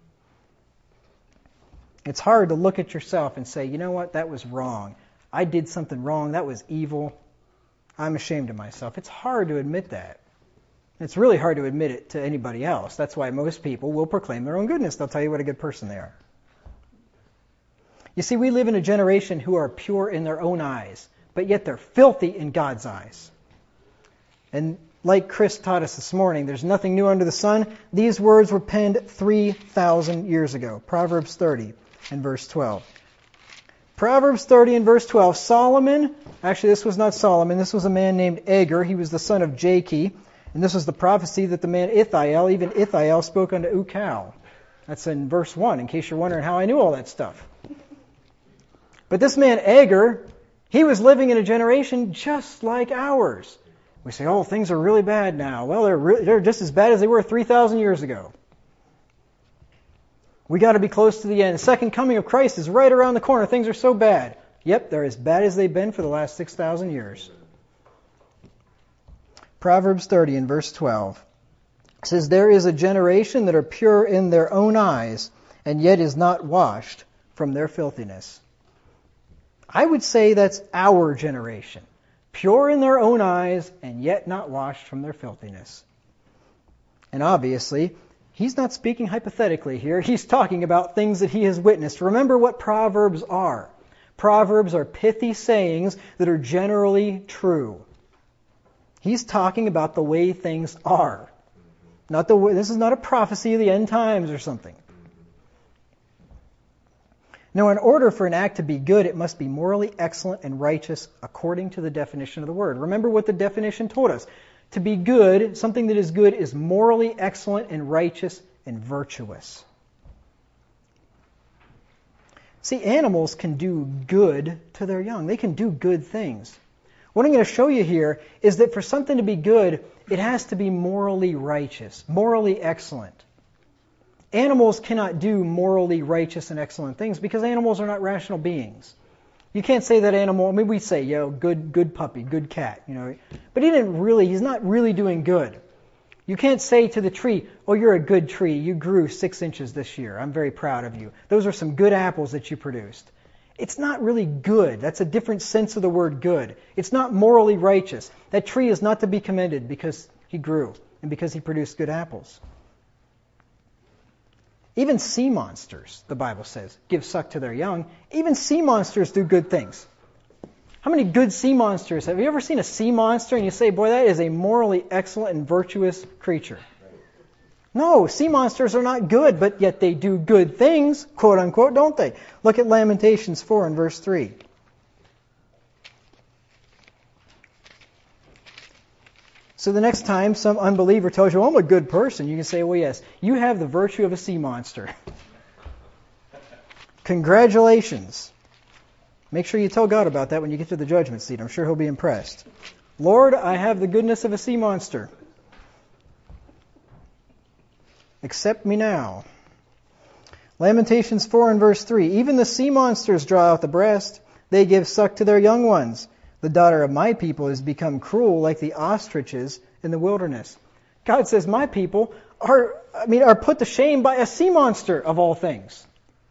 It's hard to look at yourself and say, you know what, that was wrong. I did something wrong. That was evil. I'm ashamed of myself. It's hard to admit that. It's really hard to admit it to anybody else. That's why most people will proclaim their own goodness. They'll tell you what a good person they are. You see, we live in a generation who are pure in their own eyes, but yet they're filthy in God's eyes. And like Chris taught us this morning, there's nothing new under the sun. These words were penned three thousand years ago. Proverbs thirty and verse twelve. Proverbs thirty and verse twelve. Solomon, actually this was not Solomon, this was a man named Agur. He was the son of Jakeh. And this was the prophecy that the man Ithiel, even Ithiel, spoke unto Ukal. That's in verse one, in case you're wondering how I knew all that stuff. But this man Agur, he was living in a generation just like ours. We say, oh, things are really bad now. Well, they're, re- they're just as bad as they were three thousand years ago. We got to be close to the end. The second coming of Christ is right around the corner. Things are so bad. Yep, they're as bad as they've been for the last six thousand years. Proverbs thirty and verse twelve. It says, there is a generation that are pure in their own eyes, and yet is not washed from their filthiness. I would say that's our generation. Pure in their own eyes, and yet not washed from their filthiness. And obviously, he's not speaking hypothetically here. He's talking about things that he has witnessed. Remember what Proverbs are. Proverbs are pithy sayings that are generally true. He's talking about the way things are. Not the way, this is not a prophecy of the end times or something. Now, in order for an act to be good, it must be morally excellent and righteous according to the definition of the word. Remember what the definition told us. To be good, something that is good, is morally excellent and righteous and virtuous. See, animals can do good to their young. They can do good things. What I'm going to show you here is that for something to be good, it has to be morally righteous, morally excellent. Animals cannot do morally righteous and excellent things because animals are not rational beings. You can't say that animal, I mean, we say, you know, good, good puppy, good cat, you know, but he didn't really, he's not really doing good. You can't say to the tree, oh, you're a good tree. You grew six inches this year. I'm very proud of you. Those are some good apples that you produced. It's not really good. That's a different sense of the word good. It's not morally righteous. That tree is not to be commended because he grew and because he produced good apples. Even sea monsters, the Bible says, give suck to their young. Even sea monsters do good things. How many good sea monsters? Have you ever seen a sea monster and you say, boy, that is a morally excellent and virtuous creature? No, sea monsters are not good, but yet they do good things, quote unquote, don't they? Look at Lamentations four and verse three. So the next time some unbeliever tells you, oh, I'm a good person, you can say, well, yes, you have the virtue of a sea monster. Congratulations. Make sure you tell God about that when you get to the judgment seat. I'm sure He'll be impressed. Lord, I have the goodness of a sea monster. Accept me now. Lamentations four and verse three. Even the sea monsters draw out the breast. They give suck to their young ones. The daughter of my people has become cruel like the ostriches in the wilderness. God says, my people are, I mean, are put to shame by a sea monster of all things.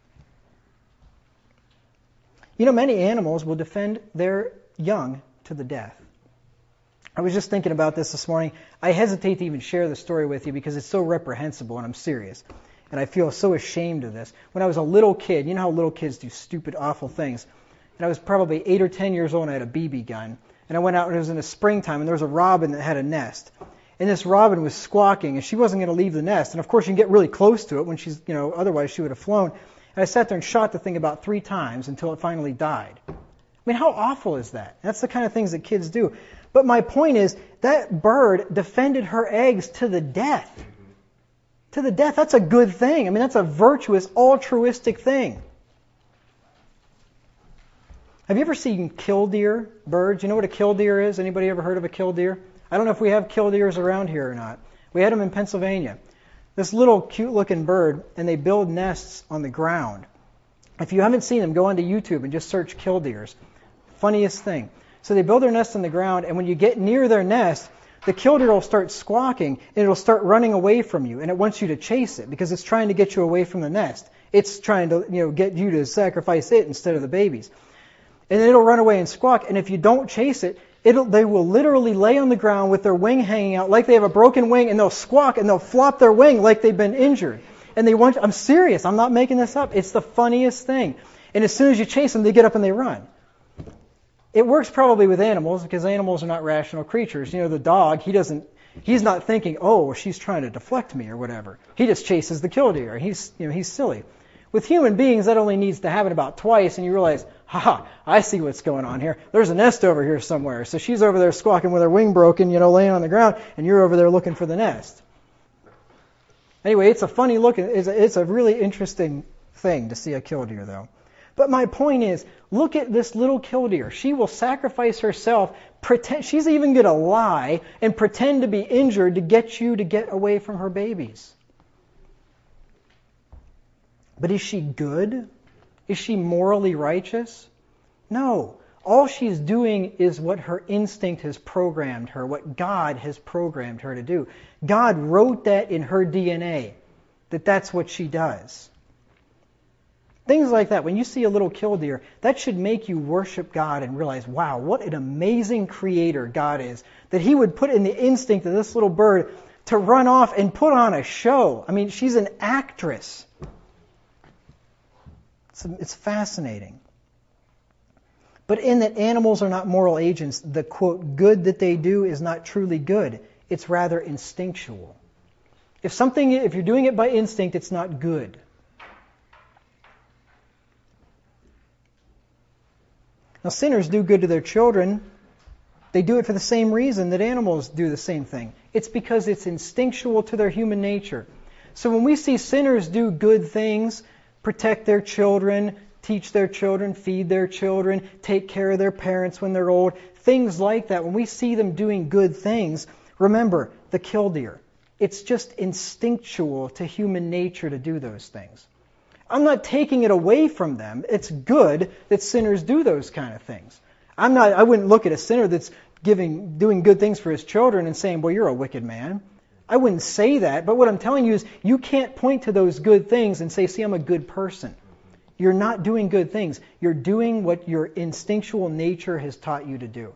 You know, many animals will defend their young to the death. I was just thinking about this this morning. I hesitate to even share the story with you because it's so reprehensible, and I'm serious. And I feel so ashamed of this. When I was a little kid, you know how little kids do stupid, awful things. And I was probably eight or ten years old and I had a B B gun. And I went out and it was in the springtime and there was a robin that had a nest. And this robin was squawking and she wasn't going to leave the nest. And of course you can get really close to it when she's, you know, otherwise she would have flown. And I sat there and shot the thing about three times until it finally died. I mean, how awful is that? That's the kind of things that kids do. But my point is, that bird defended her eggs to the death. To the death. That's a good thing. I mean, that's a virtuous, altruistic thing. Have you ever seen killdeer birds? You know what a killdeer is? Anybody ever heard of a killdeer? I don't know if we have killdeers around here or not. We had them in Pennsylvania. This little cute-looking bird, and they build nests on the ground. If you haven't seen them, go onto YouTube and just search killdeers. Funniest thing. So they build their nest on the ground, and when you get near their nest, the killdeer will start squawking, and it'll start running away from you, and it wants you to chase it because it's trying to get you away from the nest. It's trying to, you know, get you to sacrifice it instead of the babies. And it'll run away and squawk, and if you don't chase it, it'll, they will literally lay on the ground with their wing hanging out like they have a broken wing, and they'll squawk, and they'll flop their wing like they've been injured. And they want, I'm serious, I'm not making this up. It's the funniest thing. And as soon as you chase them, they get up and they run. It works probably with animals because animals are not rational creatures. You know, the dog, he doesn't, he's not thinking, oh, she's trying to deflect me or whatever. He just chases the killdeer. He's, you know, he's silly. With human beings, that only needs to happen about twice, and you realize, ha, I see what's going on here. There's a nest over here somewhere. So she's over there squawking with her wing broken, you know, laying on the ground, and you're over there looking for the nest. Anyway, it's a funny look. It's a, it's a really interesting thing to see a killdeer, though. But my point is, look at this little killdeer. She will sacrifice herself. Pretend, she's even going to lie and pretend to be injured to get you to get away from her babies. But is she good? Is she morally righteous? No. All she's doing is what her instinct has programmed her, what God has programmed her to do. God wrote that in her D N A, that that's what she does. Things like that. When you see a little killdeer, that should make you worship God and realize, wow, what an amazing creator God is. That He would put in the instinct of this little bird to run off and put on a show. I mean, she's an actress. It's, it's fascinating. But in that animals are not moral agents, the, quote, good that they do is not truly good. It's rather instinctual. If something, if you're doing it by instinct, it's not good. Now, sinners do good to their children. They do it for the same reason that animals do the same thing. It's because it's instinctual to their human nature. So when we see sinners do good things, protect their children, teach their children, feed their children, take care of their parents when they're old, things like that, when we see them doing good things, remember the killdeer. It's just instinctual to human nature to do those things. I'm not taking it away from them. It's good that sinners do those kind of things. I'm not. I wouldn't look at a sinner that's giving, doing good things for his children and saying, well, you're a wicked man. I wouldn't say that. But what I'm telling you is you can't point to those good things and say, see, I'm a good person. You're not doing good things. You're doing what your instinctual nature has taught you to do.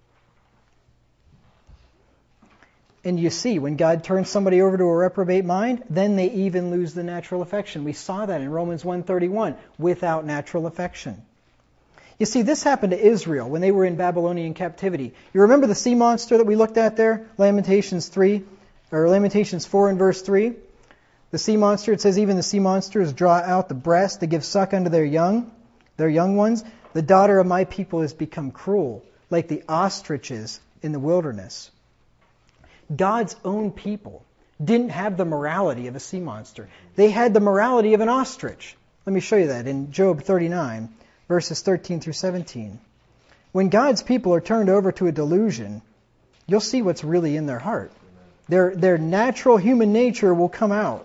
And you see, when God turns somebody over to a reprobate mind, then they even lose the natural affection. We saw that in Romans one thirty-one, without natural affection. You see, this happened to Israel when they were in Babylonian captivity. You remember the sea monster that we looked at there? Lamentations three, or Lamentations four and verse three. The sea monster, it says, even the sea monsters draw out the breast to give suck unto their young, their young ones. The daughter of my people has become cruel, like the ostriches in the wilderness. God's own people didn't have the morality of a sea monster. They had the morality of an ostrich. Let me show you that in Job thirty-nine, verses thirteen through seventeen. When God's people are turned over to a delusion, you'll see what's really in their heart. Their, their natural human nature will come out.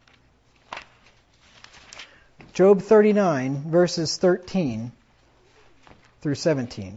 Job thirty-nine, verses thirteen through seventeen.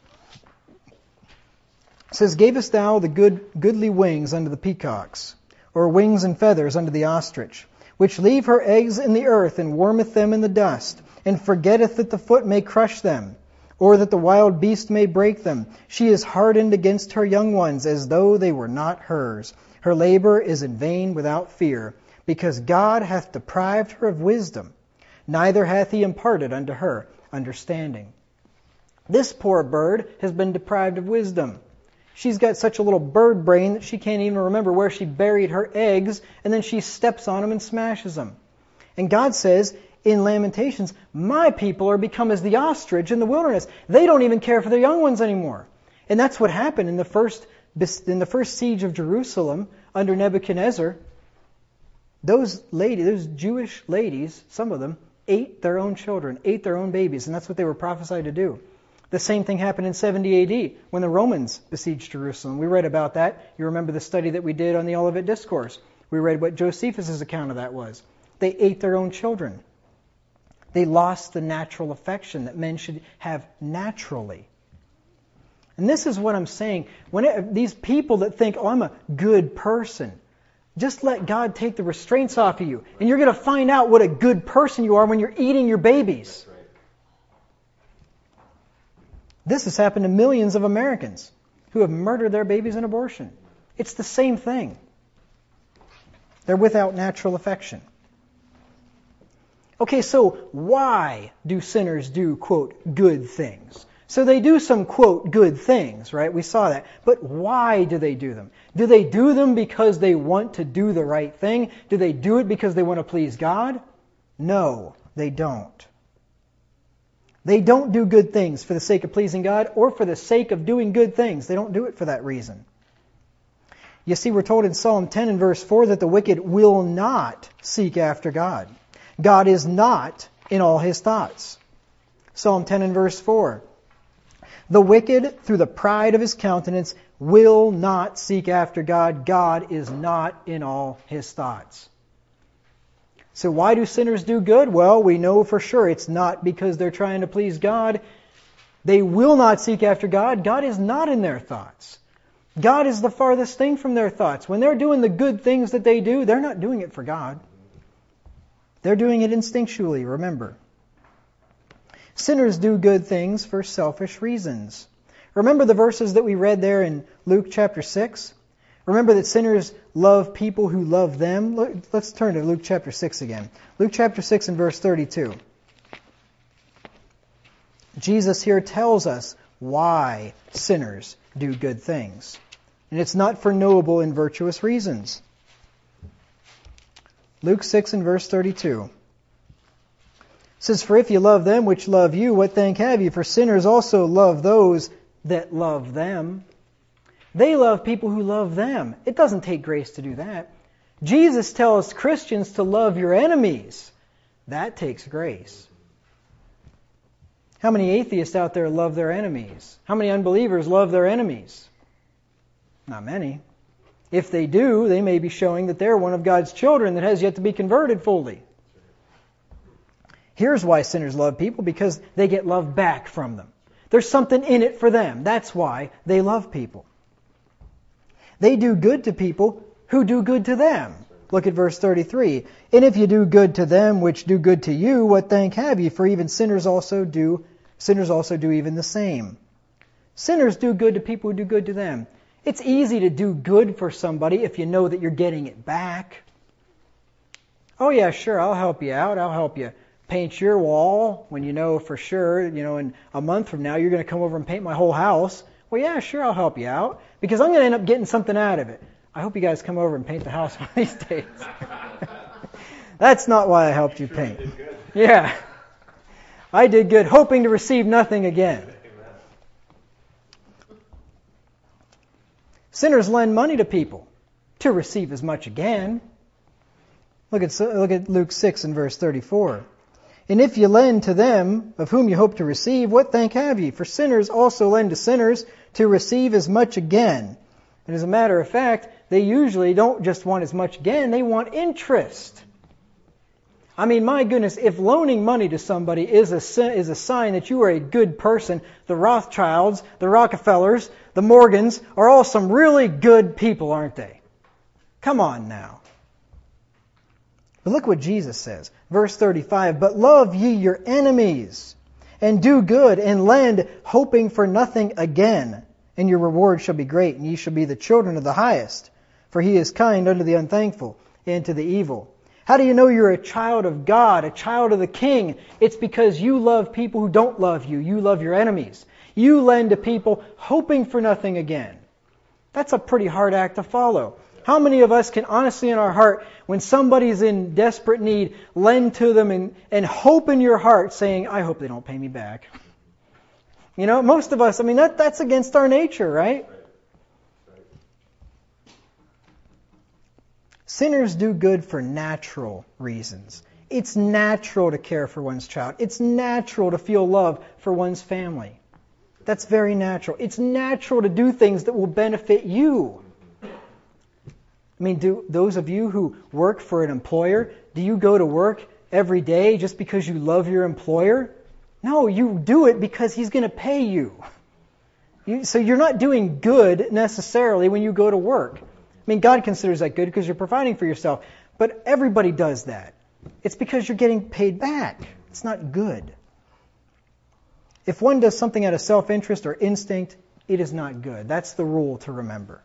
It says, gavest thou the good goodly wings unto the peacocks, or wings and feathers unto the ostrich, which leave her eggs in the earth, and warmeth them in the dust, and forgetteth that the foot may crush them, or that the wild beast may break them. She is hardened against her young ones, as though they were not hers. Her labor is in vain without fear, because God hath deprived her of wisdom, neither hath He imparted unto her understanding. This poor bird has been deprived of wisdom. She's got such a little bird brain that she can't even remember where she buried her eggs, and then she steps on them and smashes them. And God says in Lamentations, my people are become as the ostrich in the wilderness. They don't even care for their young ones anymore. And that's what happened in the first in the first siege of Jerusalem under Nebuchadnezzar. Those ladies, those Jewish ladies, some of them, ate their own children, ate their own babies, and that's what they were prophesied to do. The same thing happened in seventy A D when the Romans besieged Jerusalem. We read about that. You remember the study that we did on the Olivet Discourse. We read what Josephus' account of that was. They ate their own children. They lost the natural affection that men should have naturally. And this is what I'm saying. When it, these people that think, oh, I'm a good person, just let God take the restraints off of you. And you're going to find out what a good person you are when you're eating your babies. This has happened to millions of Americans who have murdered their babies in abortion. It's the same thing. They're without natural affection. Okay, so why do sinners do, quote, good things? So they do some, quote, good things, right? We saw that. But why do they do them? Do they do them because they want to do the right thing? Do they do it because they want to please God? No, they don't. They don't do good things for the sake of pleasing God or for the sake of doing good things. They don't do it for that reason. You see, we're told in Psalm ten and verse four that the wicked will not seek after God. God is not in all his thoughts. Psalm ten and verse four. The wicked, through the pride of his countenance, will not seek after God. God is not in all his thoughts. So why do sinners do good? Well, we know for sure it's not because they're trying to please God. They will not seek after God. God is not in their thoughts. God is the farthest thing from their thoughts. When they're doing the good things that they do, they're not doing it for God. They're doing it instinctually, remember. Sinners do good things for selfish reasons. Remember the verses that we read there in Luke chapter six? Remember that sinners love people who love them? Let's turn to Luke chapter six again. Luke chapter six and verse thirty-two. Jesus here tells us why sinners do good things. And it's not for noble and virtuous reasons. Luke six and verse thirty-two. It says, "For if you love them which love you, what thank have you? For sinners also love those that love them." They love people who love them. It doesn't take grace to do that. Jesus tells Christians to love your enemies. That takes grace. How many atheists out there love their enemies? How many unbelievers love their enemies? Not many. If they do, they may be showing that they're one of God's children that has yet to be converted fully. Here's why sinners love people, because they get love back from them. There's something in it for them. That's why they love people. They do good to people who do good to them. Look at verse thirty-three. "And if you do good to them which do good to you, what thank have you? For even sinners also do sinners also do even the same." Sinners do good to people who do good to them. It's easy to do good for somebody if you know that you're getting it back. Oh yeah, sure, I'll help you out. I'll help you paint your wall when you know for sure, you know, in a month from now you're going to come over and paint my whole house. Well, yeah, sure, I'll help you out because I'm going to end up getting something out of it. I hope you guys come over and paint the house one of these days. That's not why I helped you paint. Yeah. I did good, hoping to receive nothing again. Sinners lend money to people to receive as much again. Look at, look at Luke six and verse thirty-four. "And if you lend to them of whom you hope to receive, what thank have ye? For sinners also lend to sinners to receive as much again." And as a matter of fact, they usually don't just want as much again, they want interest. I mean, my goodness, if loaning money to somebody is a is a sign that you are a good person, the Rothschilds, the Rockefellers, the Morgans are all some really good people, aren't they? Come on now. But look what Jesus says. Verse thirty-five, "But love ye your enemies, and do good, and lend, hoping for nothing again. And your reward shall be great, and ye shall be the children of the highest. For he is kind unto the unthankful, and to the evil." How do you know you're a child of God, a child of the King? It's because you love people who don't love you. You love your enemies. You lend to people hoping for nothing again. That's a pretty hard act to follow. How many of us can honestly in our heart, when somebody's in desperate need, lend to them and, and hope in your heart saying, I hope they don't pay me back? You know, most of us, I mean, that that's against our nature, right? Sinners do good for natural reasons. It's natural to care for one's child. It's natural to feel love for one's family. That's very natural. It's natural to do things that will benefit you. I mean, do those of you who work for an employer, do you go to work every day just because you love your employer? No, you do it because he's going to pay you. you. So you're not doing good necessarily when you go to work. I mean, God considers that good because you're providing for yourself. But everybody does that. It's because you're getting paid back. It's not good. If one does something out of self-interest or instinct, it is not good. That's the rule to remember.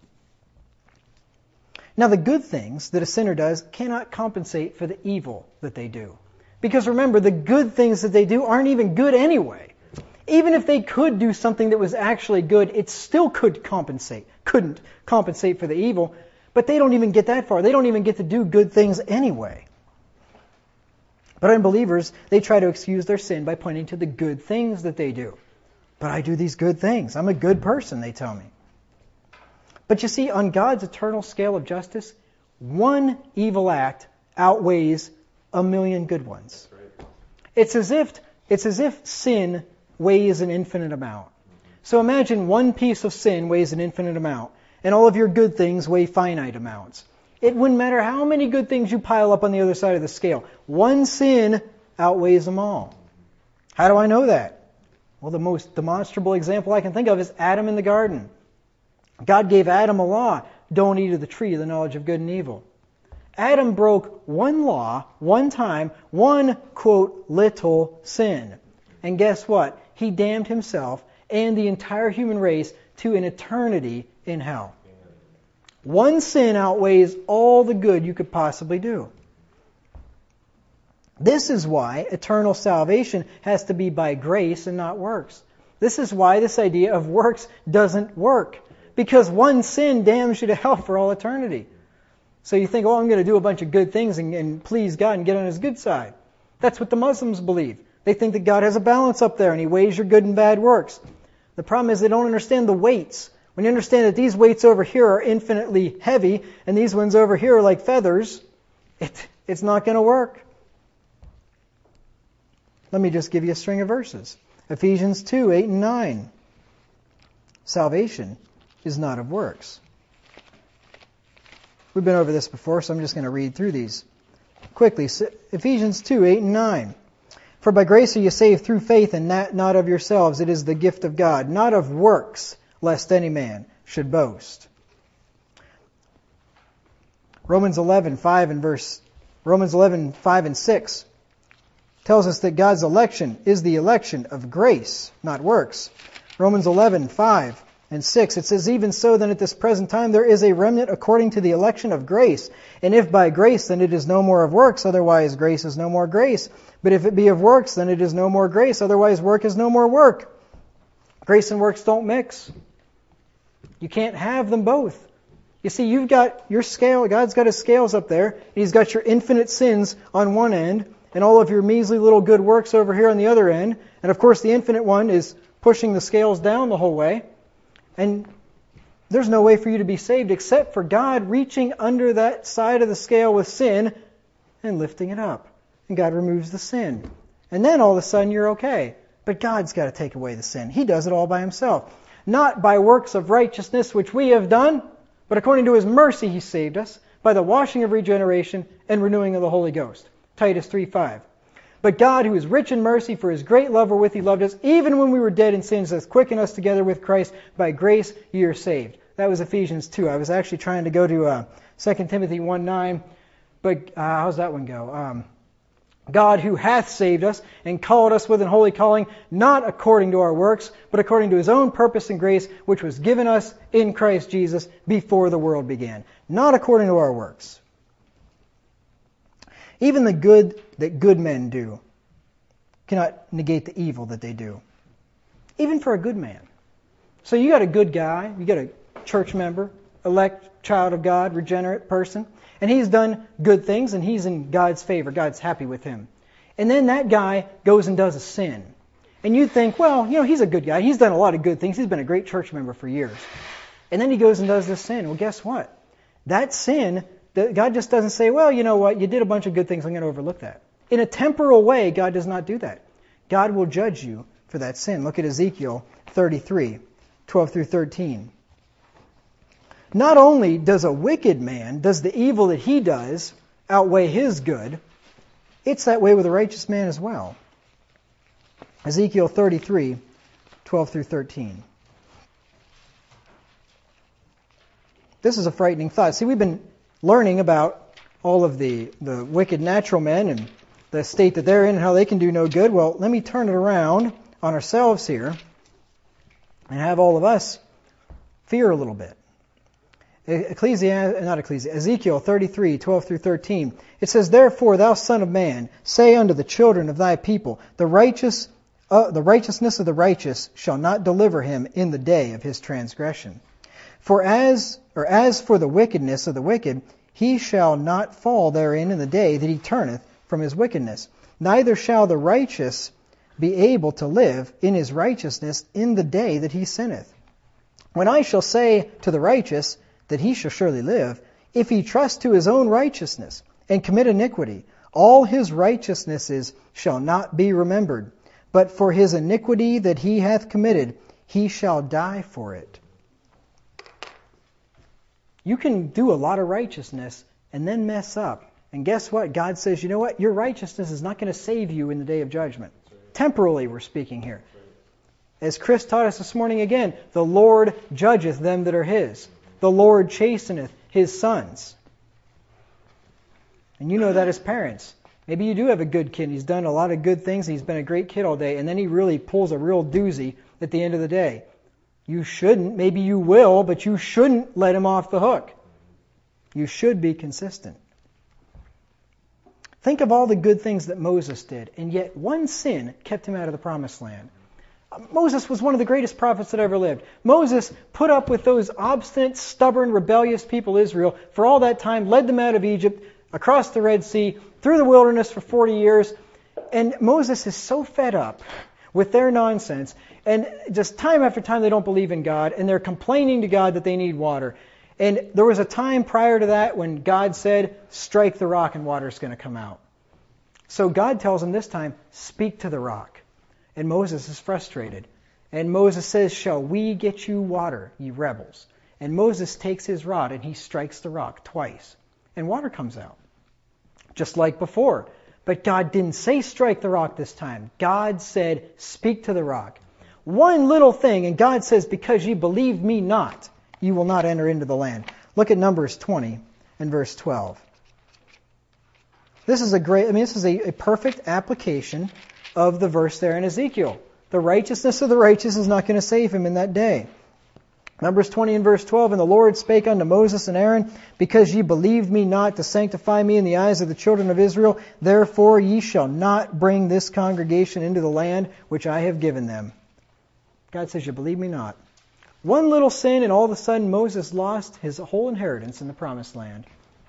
Now, the good things that a sinner does cannot compensate for the evil that they do. Because remember, the good things that they do aren't even good anyway. Even if they could do something that was actually good, it still could compensate, couldn't compensate for the evil. But they don't even get that far. They don't even get to do good things anyway. But unbelievers, they try to excuse their sin by pointing to the good things that they do. But I do these good things. I'm a good person, they tell me. But you see, on God's eternal scale of justice, one evil act outweighs a million good ones. It's as if it's as if sin weighs an infinite amount. So imagine one piece of sin weighs an infinite amount, and all of your good things weigh finite amounts. It wouldn't matter how many good things you pile up on the other side of the scale. One sin outweighs them all. How do I know that? Well, the most demonstrable example I can think of is Adam in the garden. God gave Adam a law. Don't eat of the tree of the knowledge of good and evil. Adam broke one law, one time, one, quote, little sin. And guess what? He damned himself and the entire human race to an eternity in hell. One sin outweighs all the good you could possibly do. This is why eternal salvation has to be by grace and not works. This is why this idea of works doesn't work. Because one sin damns you to hell for all eternity. So you think, oh, I'm going to do a bunch of good things and, and please God and get on His good side. That's what the Muslims believe. They think that God has a balance up there and He weighs your good and bad works. The problem is they don't understand the weights. When you understand that these weights over here are infinitely heavy and these ones over here are like feathers, it, it's not going to work. Let me just give you a string of verses. Ephesians two, eight and nine. Salvation is not of works. We've been over this before, so I'm just going to read through these quickly. Ephesians two, eight and nine. For by grace are you saved through faith, and that not of yourselves. It is the gift of God, not of works, lest any man should boast. Romans eleven, five and verse Romans eleven, five and six tells us that God's election is the election of grace, not works. Romans eleven, five and six, it says, even so then at this present time there is a remnant according to the election of grace. And if by grace, then it is no more of works, otherwise grace is no more grace. But if it be of works, then it is no more grace, otherwise work is no more work. Grace and works don't mix. You can't have them both. You see, you've got your scale, God's got His scales up there, and He's got your infinite sins on one end, and all of your measly little good works over here on the other end. And of course the infinite one is pushing the scales down the whole way. And there's no way for you to be saved except for God reaching under that side of the scale with sin and lifting it up. And God removes the sin. And then all of a sudden you're okay. But God's got to take away the sin. He does it all by Himself. Not by works of righteousness which we have done, but according to His mercy He saved us by the washing of regeneration and renewing of the Holy Ghost. Titus three, five. But God, who is rich in mercy, for His great love wherewith He loved us, even when we were dead in sins, hath quickened us together with Christ. By grace ye are saved. That was Ephesians two. I was actually trying to go to uh, Second Timothy one, nine. But uh, how's that one go? Um, God who hath saved us and called us with an holy calling, not according to our works, but according to His own purpose and grace, which was given us in Christ Jesus before the world began. Not according to our works. Even the good that good men do cannot negate the evil that they do. Even for a good man. So you got a good guy, you got a church member, elect child of God, regenerate person, and he's done good things and he's in God's favor. God's happy with him. And then that guy goes and does a sin. And you think, well, you know, he's a good guy. He's done a lot of good things. He's been a great church member for years. And then he goes and does this sin. Well, guess what? That sin, God just doesn't say, well, you know what, you did a bunch of good things, I'm going to overlook that. In a temporal way, God does not do that. God will judge you for that sin. Look at Ezekiel thirty-three, twelve through thirteen. Not only does a wicked man, does the evil that he does outweigh his good, it's that way with a righteous man as well. Ezekiel thirty-three, twelve through thirteen. This is a frightening thought. See, we've been learning about all of the, the wicked natural men and the state that they're in and how they can do no good. Well, let me turn it around on ourselves here and have all of us fear a little bit. Ecclesiastes, not Ecclesiastes, Ezekiel thirty-three, twelve through thirteen. It says, therefore, thou son of man, say unto the children of thy people, the righteous, uh, the righteousness of the righteous shall not deliver him in the day of his transgression. For as, or as for the wickedness of the wicked, he shall not fall therein in the day that he turneth from his wickedness. Neither shall the righteous be able to live in his righteousness in the day that he sinneth. When I shall say to the righteous that he shall surely live, if he trust to his own righteousness and commit iniquity, all his righteousnesses shall not be remembered. But for his iniquity that he hath committed, he shall die for it. You can do a lot of righteousness and then mess up. And guess what? God says, you know what? Your righteousness is not going to save you in the day of judgment. Temporally, we're speaking here. As Chris taught us this morning again, the Lord judgeth them that are His. The Lord chasteneth His sons. And you know that as parents. Maybe you do have a good kid. He's done a lot of good things. He's been a great kid all day. And then he really pulls a real doozy at the end of the day. You shouldn't. Maybe you will, but you shouldn't let him off the hook. You should be consistent. Think of all the good things that Moses did, and yet one sin kept him out of the promised land. Moses was one of the greatest prophets that ever lived. Moses put up with those obstinate, stubborn, rebellious people, Israel, for all that time, led them out of Egypt, across the Red Sea, through the wilderness for forty years. And Moses is so fed up with their nonsense, and just time after time they don't believe in God, and they're complaining to God that they need water. And there was a time prior to that when God said, strike the rock and water's going to come out. So God tells him this time, speak to the rock. And Moses is frustrated. And Moses says, shall we get you water, ye rebels? And Moses takes his rod and he strikes the rock twice. And water comes out. Just like before. But God didn't say strike the rock this time. God said, speak to the rock. One little thing, and God says, because ye believed me not, you will not enter into the land. Look at Numbers twenty and verse twelve. This is a great, I mean, this is a, a perfect application of the verse there in Ezekiel. The righteousness of the righteous is not going to save him in that day. Numbers twenty and verse twelve, and the Lord spake unto Moses and Aaron, because ye believed me not to sanctify me in the eyes of the children of Israel, therefore ye shall not bring this congregation into the land which I have given them. God says, you believe me not. One little sin, and all of a sudden Moses lost his whole inheritance in the promised land.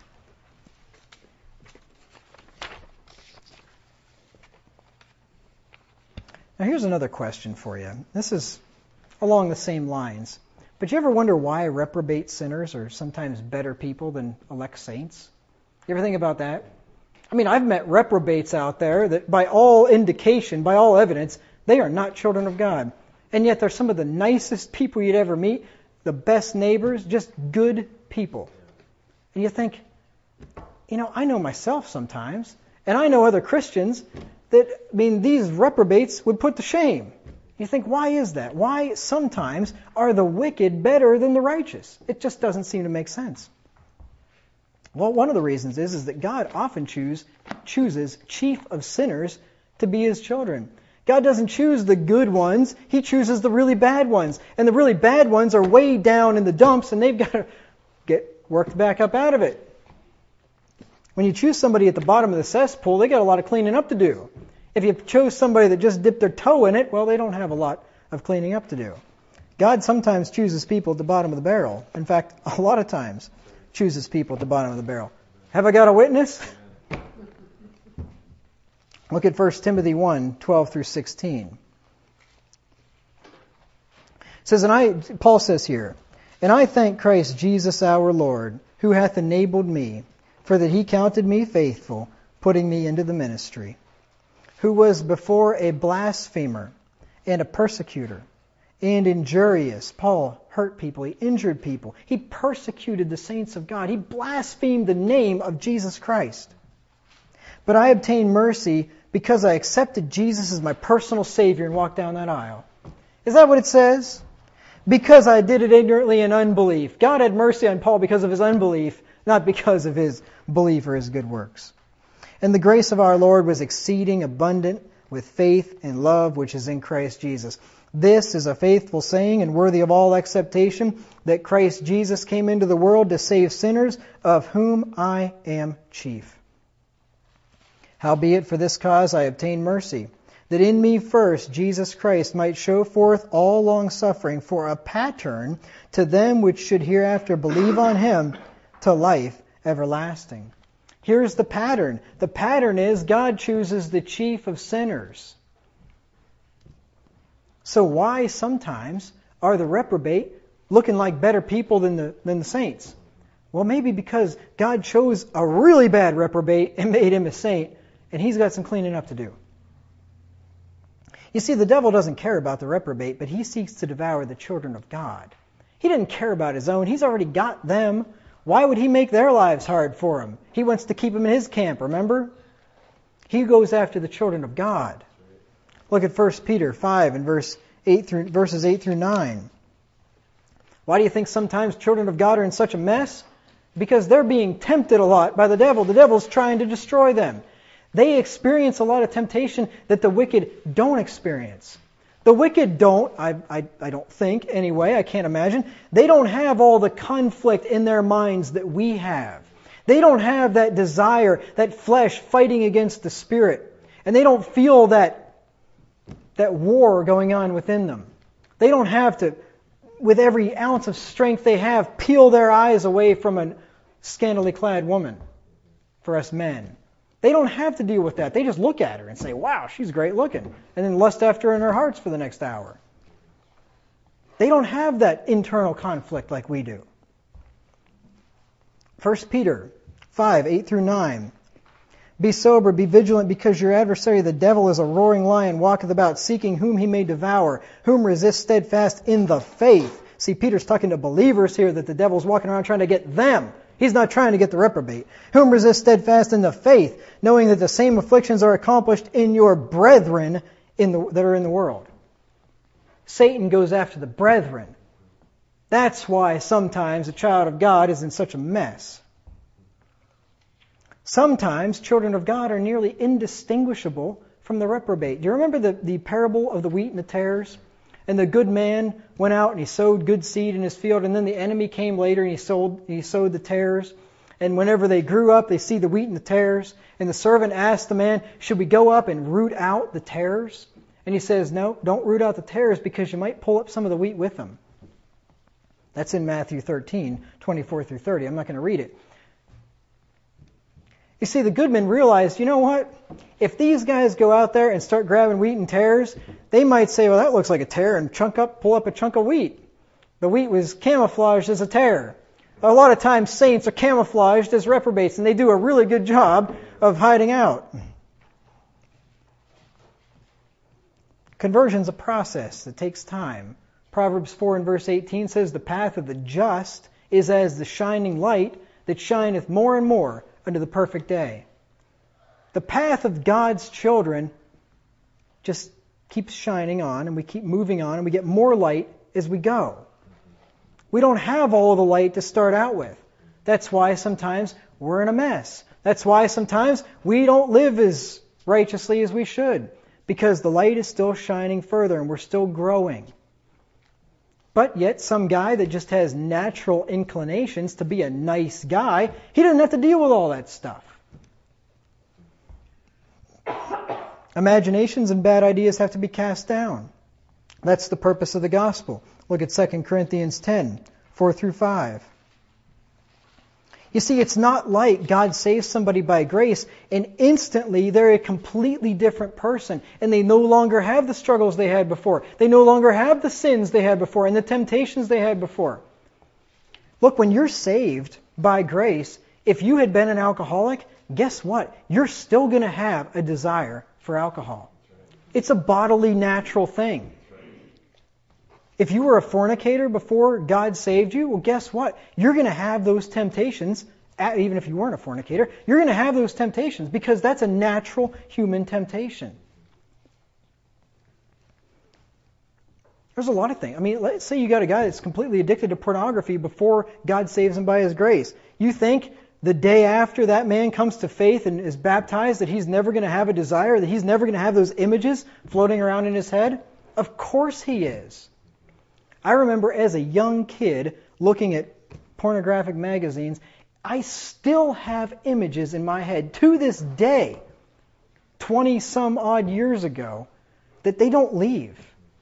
Now here's another question for you. This is along the same lines. But you ever wonder why reprobate sinners are sometimes better people than elect saints? You ever think about that? I mean, I've met reprobates out there that by all indication, by all evidence, they are not children of God. And yet they're some of the nicest people you'd ever meet, the best neighbors, just good people. And you think, you know, I know myself sometimes, and I know other Christians that, I mean, these reprobates would put to shame. You think, why is that? Why sometimes are the wicked better than the righteous? It just doesn't seem to make sense. Well, one of the reasons is, is that God often choose, chooses chief of sinners to be His children. God doesn't choose the good ones. He chooses the really bad ones. And the really bad ones are way down in the dumps, and they've got to get worked back up out of it. When you choose somebody at the bottom of the cesspool, they got a lot of cleaning up to do. If you chose somebody that just dipped their toe in it, well, they don't have a lot of cleaning up to do. God sometimes chooses people at the bottom of the barrel. In fact, a lot of times chooses people at the bottom of the barrel. Have I got a witness? Look at First Timothy one, twelve through sixteen. It says, and I, Paul says here, and I thank Christ Jesus our Lord, who hath enabled me, for that He counted me faithful, putting me into the ministry, who was before a blasphemer and a persecutor and injurious. Paul hurt people. He injured people. He persecuted the saints of God. He blasphemed the name of Jesus Christ. But I obtained mercy because I accepted Jesus as my personal Savior and walked down that aisle. Is that what it says? Because I did it ignorantly in unbelief. God had mercy on Paul because of his unbelief, not because of his belief or his good works. And the grace of our Lord was exceeding abundant with faith and love which is in Christ Jesus. This is a faithful saying and worthy of all acceptation, that Christ Jesus came into the world to save sinners, of whom I am chief. Howbeit for this cause I obtained mercy, that in me first Jesus Christ might show forth all long-suffering for a pattern to them which should hereafter believe on Him to life everlasting. Here's the pattern. The pattern is God chooses the chief of sinners. So why sometimes are the reprobate looking like better people than the, than the saints? Well, maybe because God chose a really bad reprobate and made him a saint, and he's got some cleaning up to do. You see, the devil doesn't care about the reprobate, but he seeks to devour the children of God. He didn't care about his own. He's already got them. Why would he make their lives hard for him? He wants to keep them in his camp, remember? He goes after the children of God. Look at First Peter five and verse eight through verses eight through nine. Why do you think sometimes children of God are in such a mess? Because they're being tempted a lot by the devil. The devil's trying to destroy them. They experience a lot of temptation that the wicked don't experience. The wicked don't, I, I, I don't think anyway, I can't imagine, they don't have all the conflict in their minds that we have. They don't have that desire, that flesh fighting against the spirit. And they don't feel that, that war going on within them. They don't have to, with every ounce of strength they have, peel their eyes away from a scantily clad woman for us men. They don't have to deal with that. They just look at her and say, wow, she's great looking. And then lust after her in their hearts for the next hour. They don't have that internal conflict like we do. First Peter five, eight through nine. Be sober, be vigilant, because your adversary the devil is a roaring lion, walketh about, seeking whom he may devour, whom resist steadfast in the faith. See, Peter's talking to believers here that the devil's walking around trying to get them. He's not trying to get the reprobate. Whom resist steadfast in the faith, knowing that the same afflictions are accomplished in your brethren in the, that are in the world. Satan goes after the brethren. That's why sometimes a child of God is in such a mess. Sometimes children of God are nearly indistinguishable from the reprobate. Do you remember the, the parable of the wheat and the tares? And the good man went out and he sowed good seed in his field, and then the enemy came later and he sowed, he sowed the tares. And whenever they grew up, they see the wheat and the tares. And the servant asked the man, should we go up and root out the tares? And he says, no, don't root out the tares, because you might pull up some of the wheat with them. That's in Matthew thirteen, twenty-four through thirty. I'm not going to read it. You see, the good men realized, you know what? If these guys go out there and start grabbing wheat and tares, they might say, well, that looks like a tare, and chunk up, pull up a chunk of wheat. The wheat was camouflaged as a tare. A lot of times saints are camouflaged as reprobates, and they do a really good job of hiding out. Conversion's a process that takes time. Proverbs four and verse eighteen says, the path of the just is as the shining light that shineth more and more unto the perfect day. The path of God's children just keeps shining on, and we keep moving on, and we get more light as we go. We don't have all of the light to start out with. That's why sometimes we're in a mess. That's why sometimes we don't live as righteously as we should, because the light is still shining further and we're still growing. But yet some guy that just has natural inclinations to be a nice guy, he doesn't have to deal with all that stuff. Imaginations and bad ideas have to be cast down. That's the purpose of the gospel. Look at Second Corinthians ten, four through five. You see, it's not like God saves somebody by grace and instantly they're a completely different person and they no longer have the struggles they had before. They no longer have the sins they had before and the temptations they had before. Look, when you're saved by grace, if you had been an alcoholic, guess what? You're still going to have a desire for alcohol. It's a bodily, natural thing. If you were a fornicator before God saved you, well, guess what? You're going to have those temptations, even if you weren't a fornicator. You're going to have those temptations because that's a natural human temptation. There's a lot of things. I mean, let's say you got a guy that's completely addicted to pornography before God saves him by His grace. You think the day after that man comes to faith and is baptized that he's never going to have a desire, that he's never going to have those images floating around in his head? Of course he is. I remember as a young kid looking at pornographic magazines, I still have images in my head to this day, twenty some odd years ago, that they don't leave.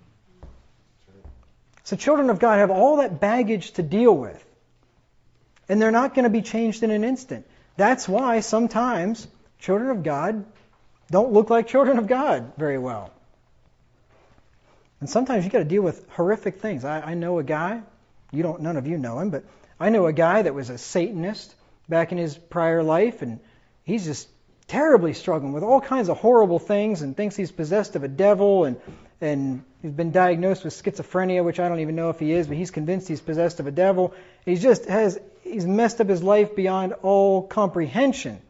So children of God have all that baggage to deal with. And they're not going to be changed in an instant. That's why sometimes children of God don't look like children of God very well. And sometimes you got to deal with horrific things. I, I know a guy, you don't, none of you know him, but I know a guy that was a Satanist back in his prior life, and he's just terribly struggling with all kinds of horrible things and thinks he's possessed of a devil, and and he's been diagnosed with schizophrenia, which I don't even know if he is, but he's convinced he's possessed of a devil. He just has, he's messed up his life beyond all comprehension.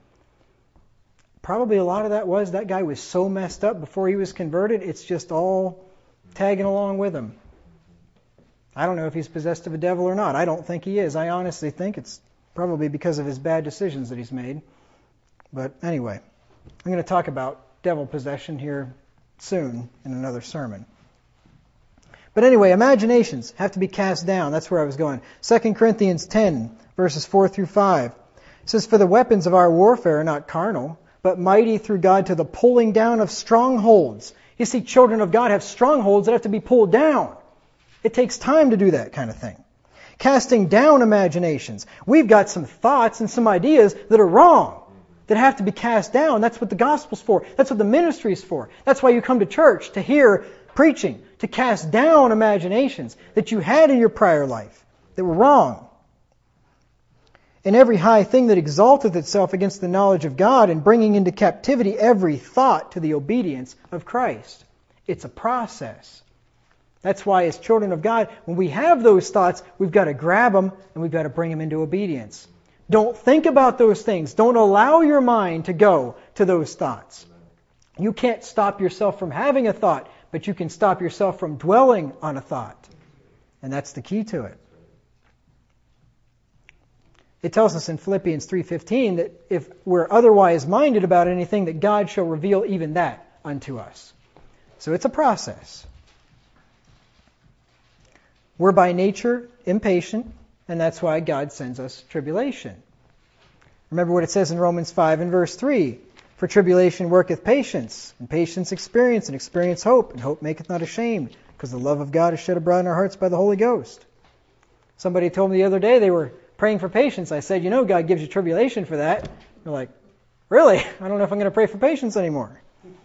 Probably a lot of that was that guy was so messed up before he was converted, it's just all tagging along with him. I don't know if he's possessed of a devil or not. I don't think he is. I honestly think it's probably because of his bad decisions that he's made. But anyway, I'm going to talk about devil possession here soon in another sermon. But anyway, imaginations have to be cast down. That's where I was going. Second Corinthians ten, verses four through five. It says, "For the weapons of our warfare are not carnal, but mighty through God to the pulling down of strongholds." You see, children of God have strongholds that have to be pulled down. It takes time to do that kind of thing. Casting down imaginations. We've got some thoughts and some ideas that are wrong, that have to be cast down. That's what the gospel's for. That's what the ministry is for. That's why you come to church, to hear preaching, to cast down imaginations that you had in your prior life that were wrong. "And every high thing that exalteth itself against the knowledge of God, and bringing into captivity every thought to the obedience of Christ." It's a process. That's why as children of God, when we have those thoughts, we've got to grab them and we've got to bring them into obedience. Don't think about those things. Don't allow your mind to go to those thoughts. You can't stop yourself from having a thought, but you can stop yourself from dwelling on a thought. And that's the key to it. It tells us in Philippians three fifteen that if we're otherwise minded about anything, that God shall reveal even that unto us. So it's a process. We're by nature impatient, and that's why God sends us tribulation. Remember what it says in Romans five and verse three. "For tribulation worketh patience, and patience experience, and experience hope, and hope maketh not ashamed, because the love of God is shed abroad in our hearts by the Holy Ghost." Somebody told me the other day they were praying for patience. I said, you know, God gives you tribulation for that. They're like, really? I don't know if I'm going to pray for patience anymore.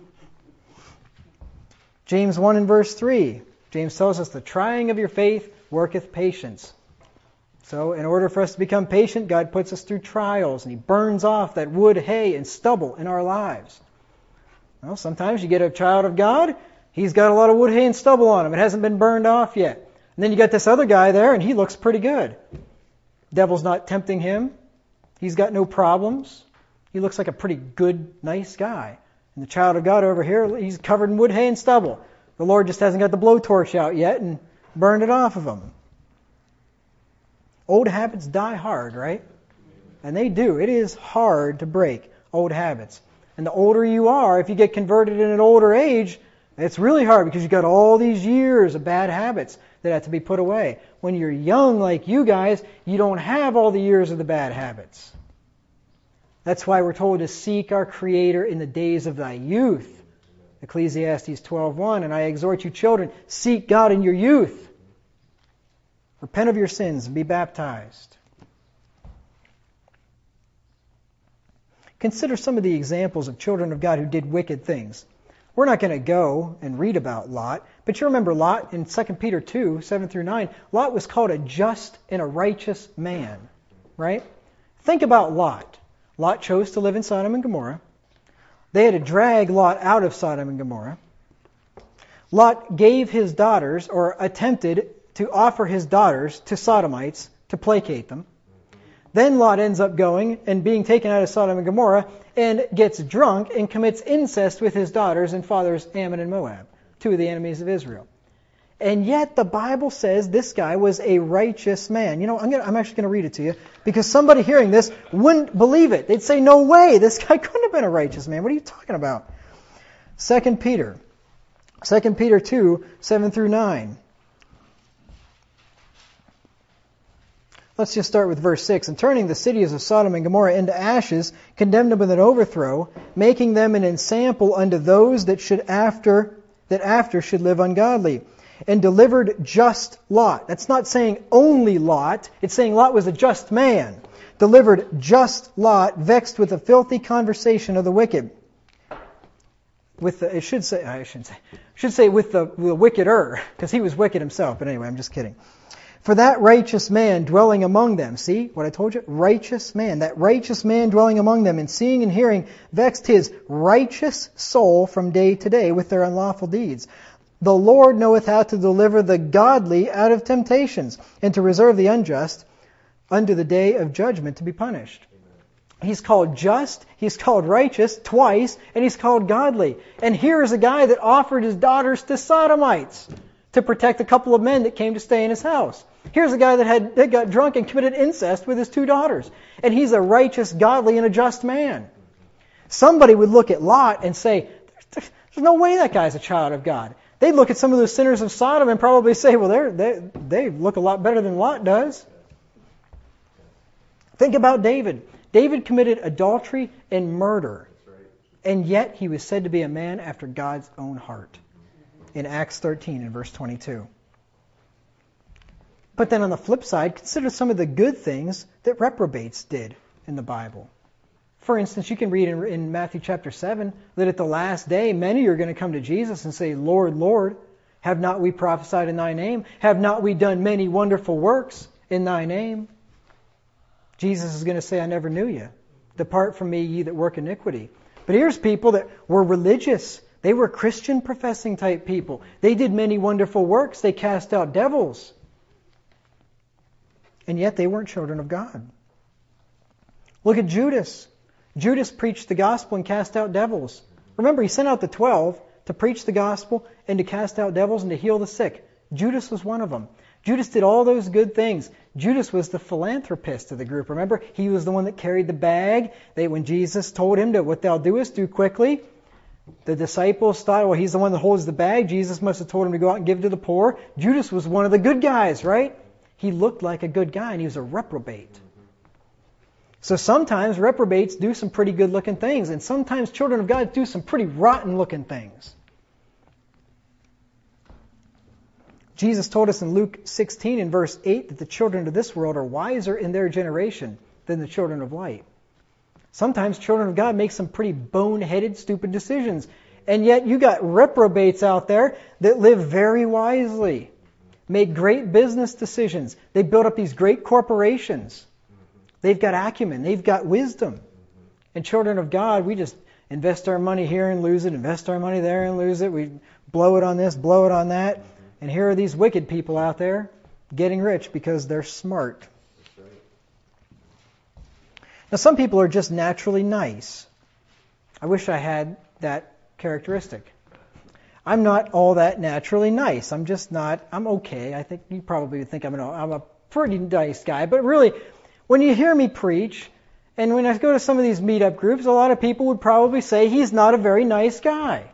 James one and verse three. James tells us the trying of your faith worketh patience. So in order for us to become patient, God puts us through trials, and He burns off that wood, hay, and stubble in our lives. Well, sometimes you get a child of God, he's got a lot of wood, hay, and stubble on him. It hasn't been burned off yet. And then you got this other guy there, and he looks pretty good. Devil's not tempting him. He's got no problems. He looks like a pretty good, nice guy. And the child of God over here, he's covered in wood, hay, and stubble. The Lord just hasn't got the blowtorch out yet and burned it off of him. Old habits die hard, right? And they do. It is hard to break old habits. And the older you are, if you get converted in an older age, it's really hard because you've got all these years of bad habits that have to be put away. When you're young like you guys, you don't have all the years of the bad habits. That's why we're told to seek our Creator in the days of thy youth. Ecclesiastes twelve one, "And I exhort you, children, seek God in your youth. Repent of your sins and be baptized." Consider some of the examples of children of God who did wicked things. We're not going to go and read about Lot, but you remember Lot in Second Peter two, seven through nine. Lot was called a just and a righteous man, right? Think about Lot. Lot chose to live in Sodom and Gomorrah. They had to drag Lot out of Sodom and Gomorrah. Lot gave his daughters, or attempted to offer his daughters to Sodomites to placate them. Then Lot ends up going and being taken out of Sodom and Gomorrah and gets drunk and commits incest with his daughters and fathers Ammon and Moab, two of the enemies of Israel. And yet the Bible says this guy was a righteous man. You know, I'm, gonna, I'm actually going to read it to you because somebody hearing this wouldn't believe it. They'd say, no way, this guy couldn't have been a righteous man. What are you talking about? Second Peter. Second Peter two, seven through nine. Let's just start with verse six. "And turning the cities of Sodom and Gomorrah into ashes, condemned them with an overthrow, making them an ensample unto those that should after that after should live ungodly. And delivered just Lot." That's not saying only Lot. It's saying Lot was a just man. "Delivered just Lot, vexed with the filthy conversation of the wicked." With the, it should say, I shouldn't say, should say with the, the wickeder, because he was wicked himself. But anyway, I'm just kidding. "For that righteous man dwelling among them," see what I told you? Righteous man. "That righteous man dwelling among them, and seeing and hearing, vexed his righteous soul from day to day with their unlawful deeds. The Lord knoweth how to deliver the godly out of temptations, and to reserve the unjust unto the day of judgment to be punished." He's called just, he's called righteous twice, and he's called godly. And here is a guy that offered his daughters to sodomites to protect a couple of men that came to stay in his house. Here's a guy that had that got drunk and committed incest with his two daughters. And he's a righteous, godly, and a just man. Somebody would look at Lot and say, there's no way that guy's a child of God. They'd look at some of those sinners of Sodom and probably say, well, they're, they they look a lot better than Lot does. Think about David. David committed adultery and murder, and yet he was said to be a man after God's own heart in Acts thirteen and verse twenty-two. But then on the flip side, consider some of the good things that reprobates did in the Bible. For instance, you can read in, in Matthew chapter seven that at the last day, many are going to come to Jesus and say, Lord, Lord, have not we prophesied in thy name? Have not we done many wonderful works in thy name? Jesus is going to say, I never knew you. Depart from me, ye that work iniquity. But here's people that were religious. They were Christian professing type people. They did many wonderful works. They cast out devils. And yet they weren't children of God. Look at Judas. Judas preached the gospel and cast out devils. Remember, he sent out the twelve to preach the gospel and to cast out devils and to heal the sick. Judas was one of them. Judas did all those good things. Judas was the philanthropist of the group. Remember, he was the one that carried the bag. They, when Jesus told him to, what thou doest, do quickly, the disciples thought, well, he's the one that holds the bag. Jesus must have told him to go out and give to the poor. Judas was one of the good guys, right? He looked like a good guy, and he was a reprobate. So sometimes reprobates do some pretty good-looking things, and sometimes children of God do some pretty rotten-looking things. Jesus told us in Luke sixteen and verse eight that the children of this world are wiser in their generation than the children of light. Sometimes children of God make some pretty boneheaded, stupid decisions. And yet you got reprobates out there that live very wisely, make great business decisions. They build up these great corporations. They've got acumen. They've got wisdom. And children of God, we just invest our money here and lose it, invest our money there and lose it. We blow it on this, blow it on that. And here are these wicked people out there getting rich because they're smart. Now, some people are just naturally nice. I wish I had that characteristic. I'm not all that naturally nice. I'm just not. I'm okay. I think you probably would think I'm, an, I'm a pretty nice guy. But really, when you hear me preach, and when I go to some of these meetup groups, a lot of people would probably say he's not a very nice guy.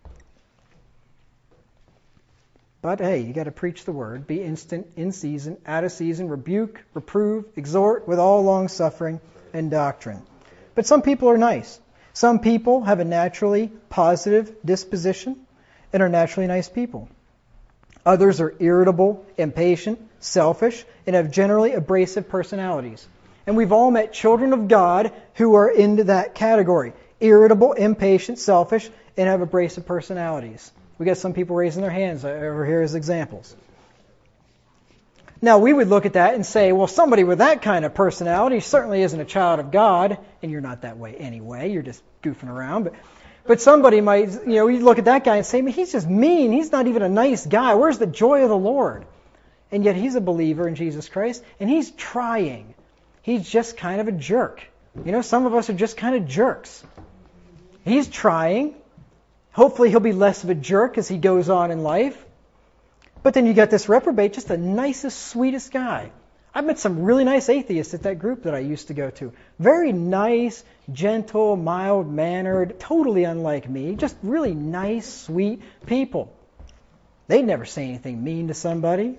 But hey, you got to preach the word, be instant, in season, out of season, rebuke, reprove, exhort with all long suffering and doctrine. But some people are nice. Some people have a naturally positive disposition and are naturally nice people. Others are irritable, impatient, selfish, and have generally abrasive personalities. And we've all met children of God who are into that category. Irritable, impatient, selfish, and have abrasive personalities. We got some people raising their hands over here as examples. Now, we would look at that and say, well, somebody with that kind of personality certainly isn't a child of God, and you're not that way anyway. You're just goofing around. But but somebody might, you know, you look at that guy and say, man, he's just mean. He's not even a nice guy. Where's the joy of the Lord? And yet he's a believer in Jesus Christ, and he's trying. He's just kind of a jerk. You know, some of us are just kind of jerks. He's trying. Hopefully he'll be less of a jerk as he goes on in life. But then you got this reprobate, just the nicest, sweetest guy. I've met some really nice atheists at that group that I used to go to. Very nice, gentle, mild-mannered, totally unlike me. Just really nice, sweet people. They'd never say anything mean to somebody.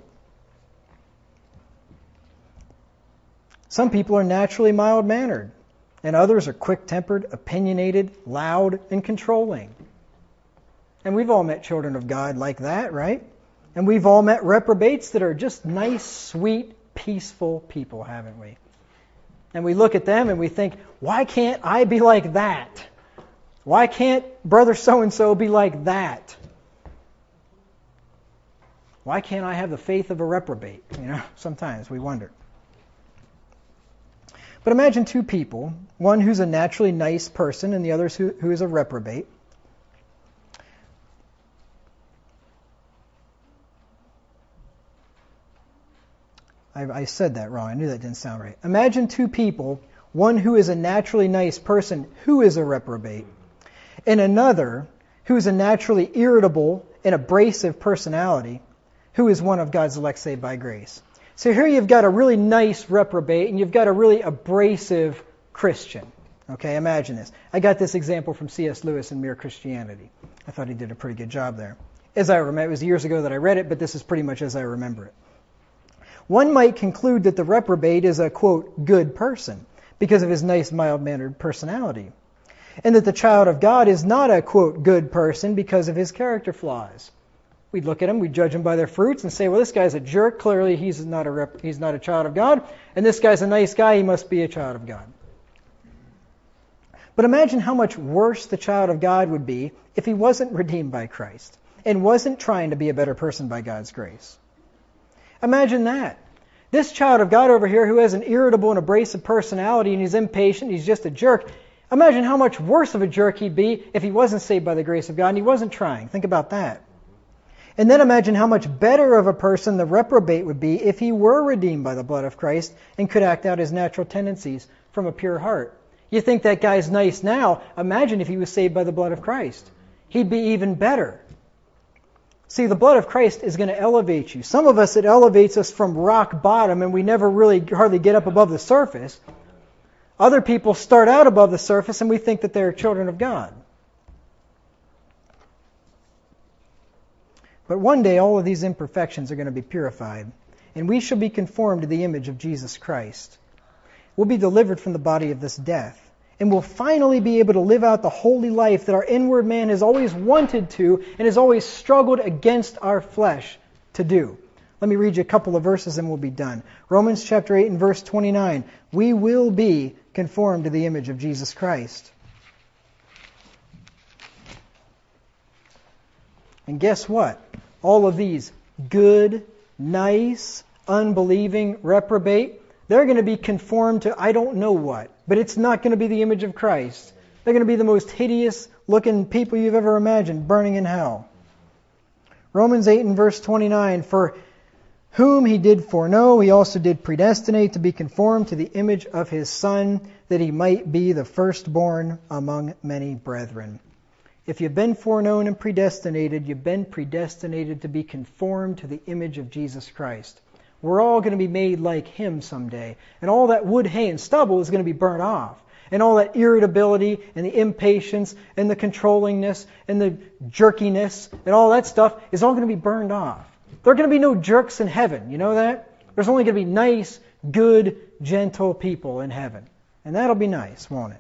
Some people are naturally mild-mannered, and others are quick-tempered, opinionated, loud, and controlling. And we've all met children of God like that, right? And we've all met reprobates that are just nice, sweet, peaceful people, haven't we? And we look at them and we think, why can't I be like that? Why can't brother so-and-so be like that? Why can't I have the faith of a reprobate? You know, sometimes we wonder. But imagine two people, one who's a naturally nice person and the other who, who is a reprobate. I, I said that wrong. I knew that didn't sound right. Imagine two people, one who is a naturally nice person who is a reprobate, and another who is a naturally irritable and abrasive personality who is one of God's elect saved by grace. So here you've got a really nice reprobate and you've got a really abrasive Christian. Okay, imagine this. I got this example from C S Lewis in Mere Christianity. I thought he did a pretty good job there. As I remember, it was years ago that I read it, but this is pretty much as I remember it. One might conclude that the reprobate is a, quote, good person because of his nice, mild-mannered personality, and that the child of God is not a, quote, good person because of his character flaws. We'd look at him, we'd judge him by their fruits and say, well, this guy's a jerk, clearly he's not a rep- he's not a child of God, and this guy's a nice guy, he must be a child of God. But imagine how much worse the child of God would be if he wasn't redeemed by Christ and wasn't trying to be a better person by God's grace. Imagine that. This child of God over here who has an irritable and abrasive personality and he's impatient, he's just a jerk. Imagine how much worse of a jerk he'd be if he wasn't saved by the grace of God and he wasn't trying. Think about that. And then imagine how much better of a person the reprobate would be if he were redeemed by the blood of Christ and could act out his natural tendencies from a pure heart. You think that guy's nice now. Imagine if he was saved by the blood of Christ. He'd be even better. See, the blood of Christ is going to elevate you. Some of us, it elevates us from rock bottom and we never really hardly get up above the surface. Other people start out above the surface and we think that they're children of God. But one day all of these imperfections are going to be purified and we shall be conformed to the image of Jesus Christ. We'll be delivered from the body of this death. And we'll finally be able to live out the holy life that our inward man has always wanted to and has always struggled against our flesh to do. Let me read you a couple of verses and we'll be done. Romans chapter eight and verse twenty-nine. We will be conformed to the image of Jesus Christ. And guess what? All of these good, nice, unbelieving, reprobate, they're going to be conformed to I don't know what. But it's not going to be the image of Christ. They're going to be the most hideous looking people you've ever imagined, burning in hell. Romans eight and verse twenty-nine, for whom he did foreknow, he also did predestinate to be conformed to the image of his Son, that he might be the firstborn among many brethren. If you've been foreknown and predestinated, you've been predestinated to be conformed to the image of Jesus Christ. We're all going to be made like him someday. And all that wood, hay, and stubble is going to be burnt off. And all that irritability and the impatience and the controllingness and the jerkiness and all that stuff is all going to be burned off. There are going to be no jerks in heaven. You know that? There's only going to be nice, good, gentle people in heaven. And that'll be nice, won't it?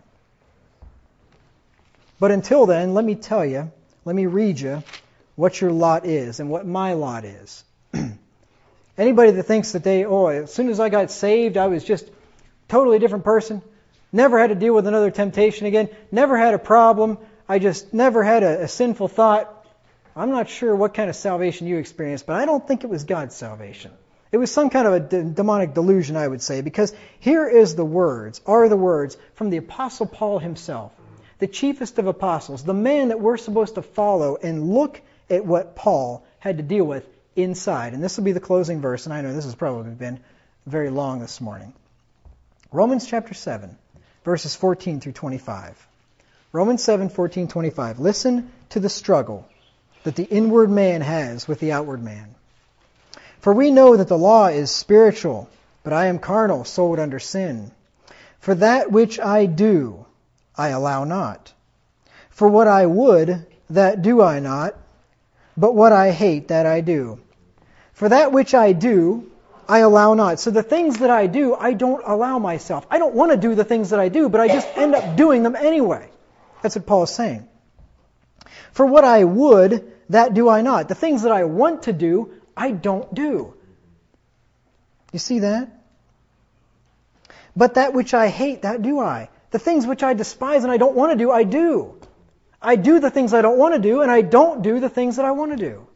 But until then, let me tell you, let me read you what your lot is and what my lot is. Anybody that thinks that they, oh, as soon as I got saved, I was just a totally different person, never had to deal with another temptation again, never had a problem, I just never had a, a sinful thought. I'm not sure what kind of salvation you experienced, but I don't think it was God's salvation. It was some kind of a d- demonic delusion, I would say, because here is the words, are the words from the Apostle Paul himself, the chiefest of apostles, the man that we're supposed to follow, and look at what Paul had to deal with inside. And this will be the closing verse, and I know this has probably been very long this morning. Romans chapter seven, verses fourteen through twenty-five. Romans seven, fourteen, twenty-five. Listen to the struggle that the inward man has with the outward man. For we know that the law is spiritual, but I am carnal, sold under sin. For that which I do, I allow not. For what I would, that do I not, but what I hate, that I do. For that which I do, I allow not. So the things that I do, I don't allow myself. I don't want to do the things that I do, but I just end up doing them anyway. That's what Paul is saying. For what I would, that do I not. The things that I want to do, I don't do. You see that? But that which I hate, that do I. The things which I despise and I don't want to do, I do. I do the things I don't want to do, and I don't do the things that I want to do.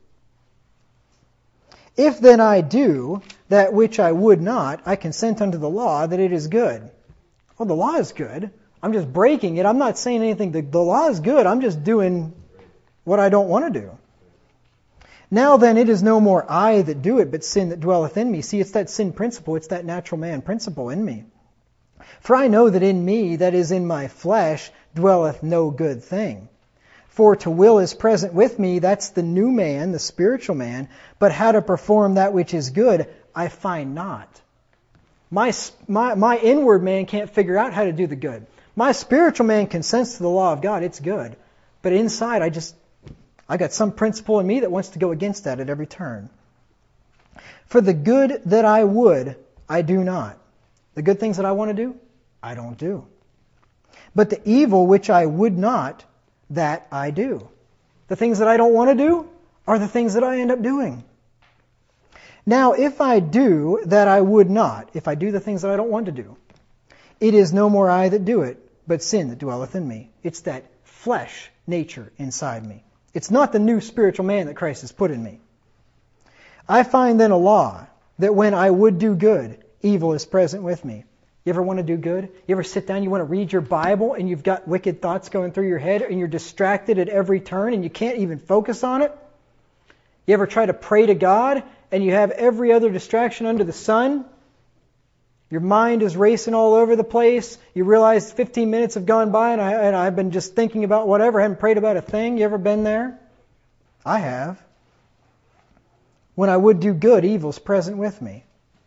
If then I do that which I would not, I consent unto the law that it is good. Well, the law is good. I'm just breaking it. I'm not saying anything. The, the law is good. I'm just doing what I don't want to do. Now then, it is no more I that do it, but sin that dwelleth in me. See, it's that sin principle. It's that natural man principle in me. For I know that in me, that is in my flesh, dwelleth no good thing. For to will is present with me, that's the new man, the spiritual man, but how to perform that which is good, I find not. My, my, my inward man can't figure out how to do the good. My spiritual man consents to the law of God, it's good. But inside, I just, I got some principle in me that wants to go against that at every turn. For the good that I would, I do not. The good things that I want to do, I don't do. But the evil which I would not, that I do. The things that I don't want to do are the things that I end up doing. Now, if I do that I would not, if I do the things that I don't want to do, it is no more I that do it, but sin that dwelleth in me. It's that flesh nature inside me. It's not the new spiritual man that Christ has put in me. I find then a law, that when I would do good, evil is present with me. You ever want to do good? You ever sit down, you want to read your Bible, and you've got wicked thoughts going through your head, and you're distracted at every turn, and you can't even focus on it? You ever try to pray to God, and you have every other distraction under the sun? Your mind is racing all over the place. You realize fifteen minutes have gone by, and, I, and I've been just thinking about whatever. I haven't prayed about a thing. You ever been there? I have. When I would do good, evil's present with me.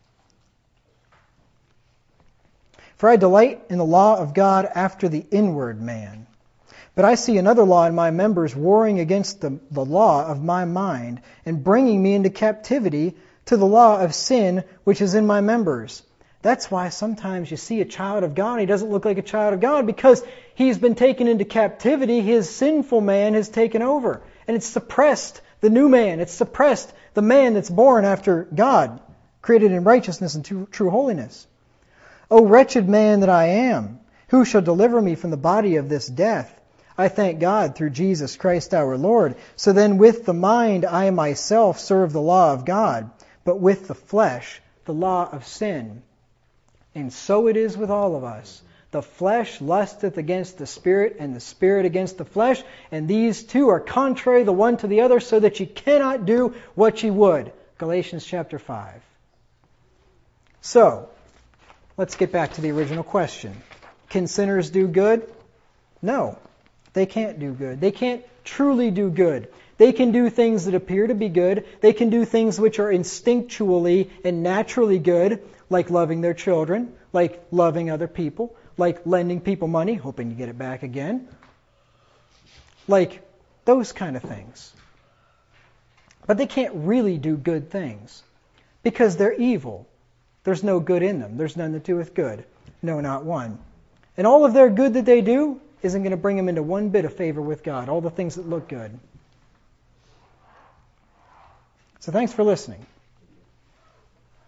For I delight in the law of God after the inward man. But I see another law in my members warring against the, the law of my mind and bringing me into captivity to the law of sin which is in my members. That's why sometimes you see a child of God, he doesn't look like a child of God because he's been taken into captivity. His sinful man has taken over. And it's suppressed the new man. It's suppressed the man that's born after God, created in righteousness and true, true holiness. O wretched man that I am, who shall deliver me from the body of this death? I thank God through Jesus Christ our Lord. So then with the mind I myself serve the law of God, but with the flesh the law of sin. And so it is with all of us. The flesh lusteth against the spirit, and the spirit against the flesh, and these two are contrary the one to the other, so that ye cannot do what ye would. Galatians chapter five. So, let's get back to the original question. Can sinners do good? No. They can't do good. They can't truly do good. They can do things that appear to be good. They can do things which are instinctually and naturally good, like loving their children, like loving other people, like lending people money, hoping to get it back again, like those kind of things. But they can't really do good things because they're evil. There's no good in them. There's none that doeth good. No, not one. And all of their good that they do isn't going to bring them into one bit of favor with God. All the things that look good. So thanks for listening.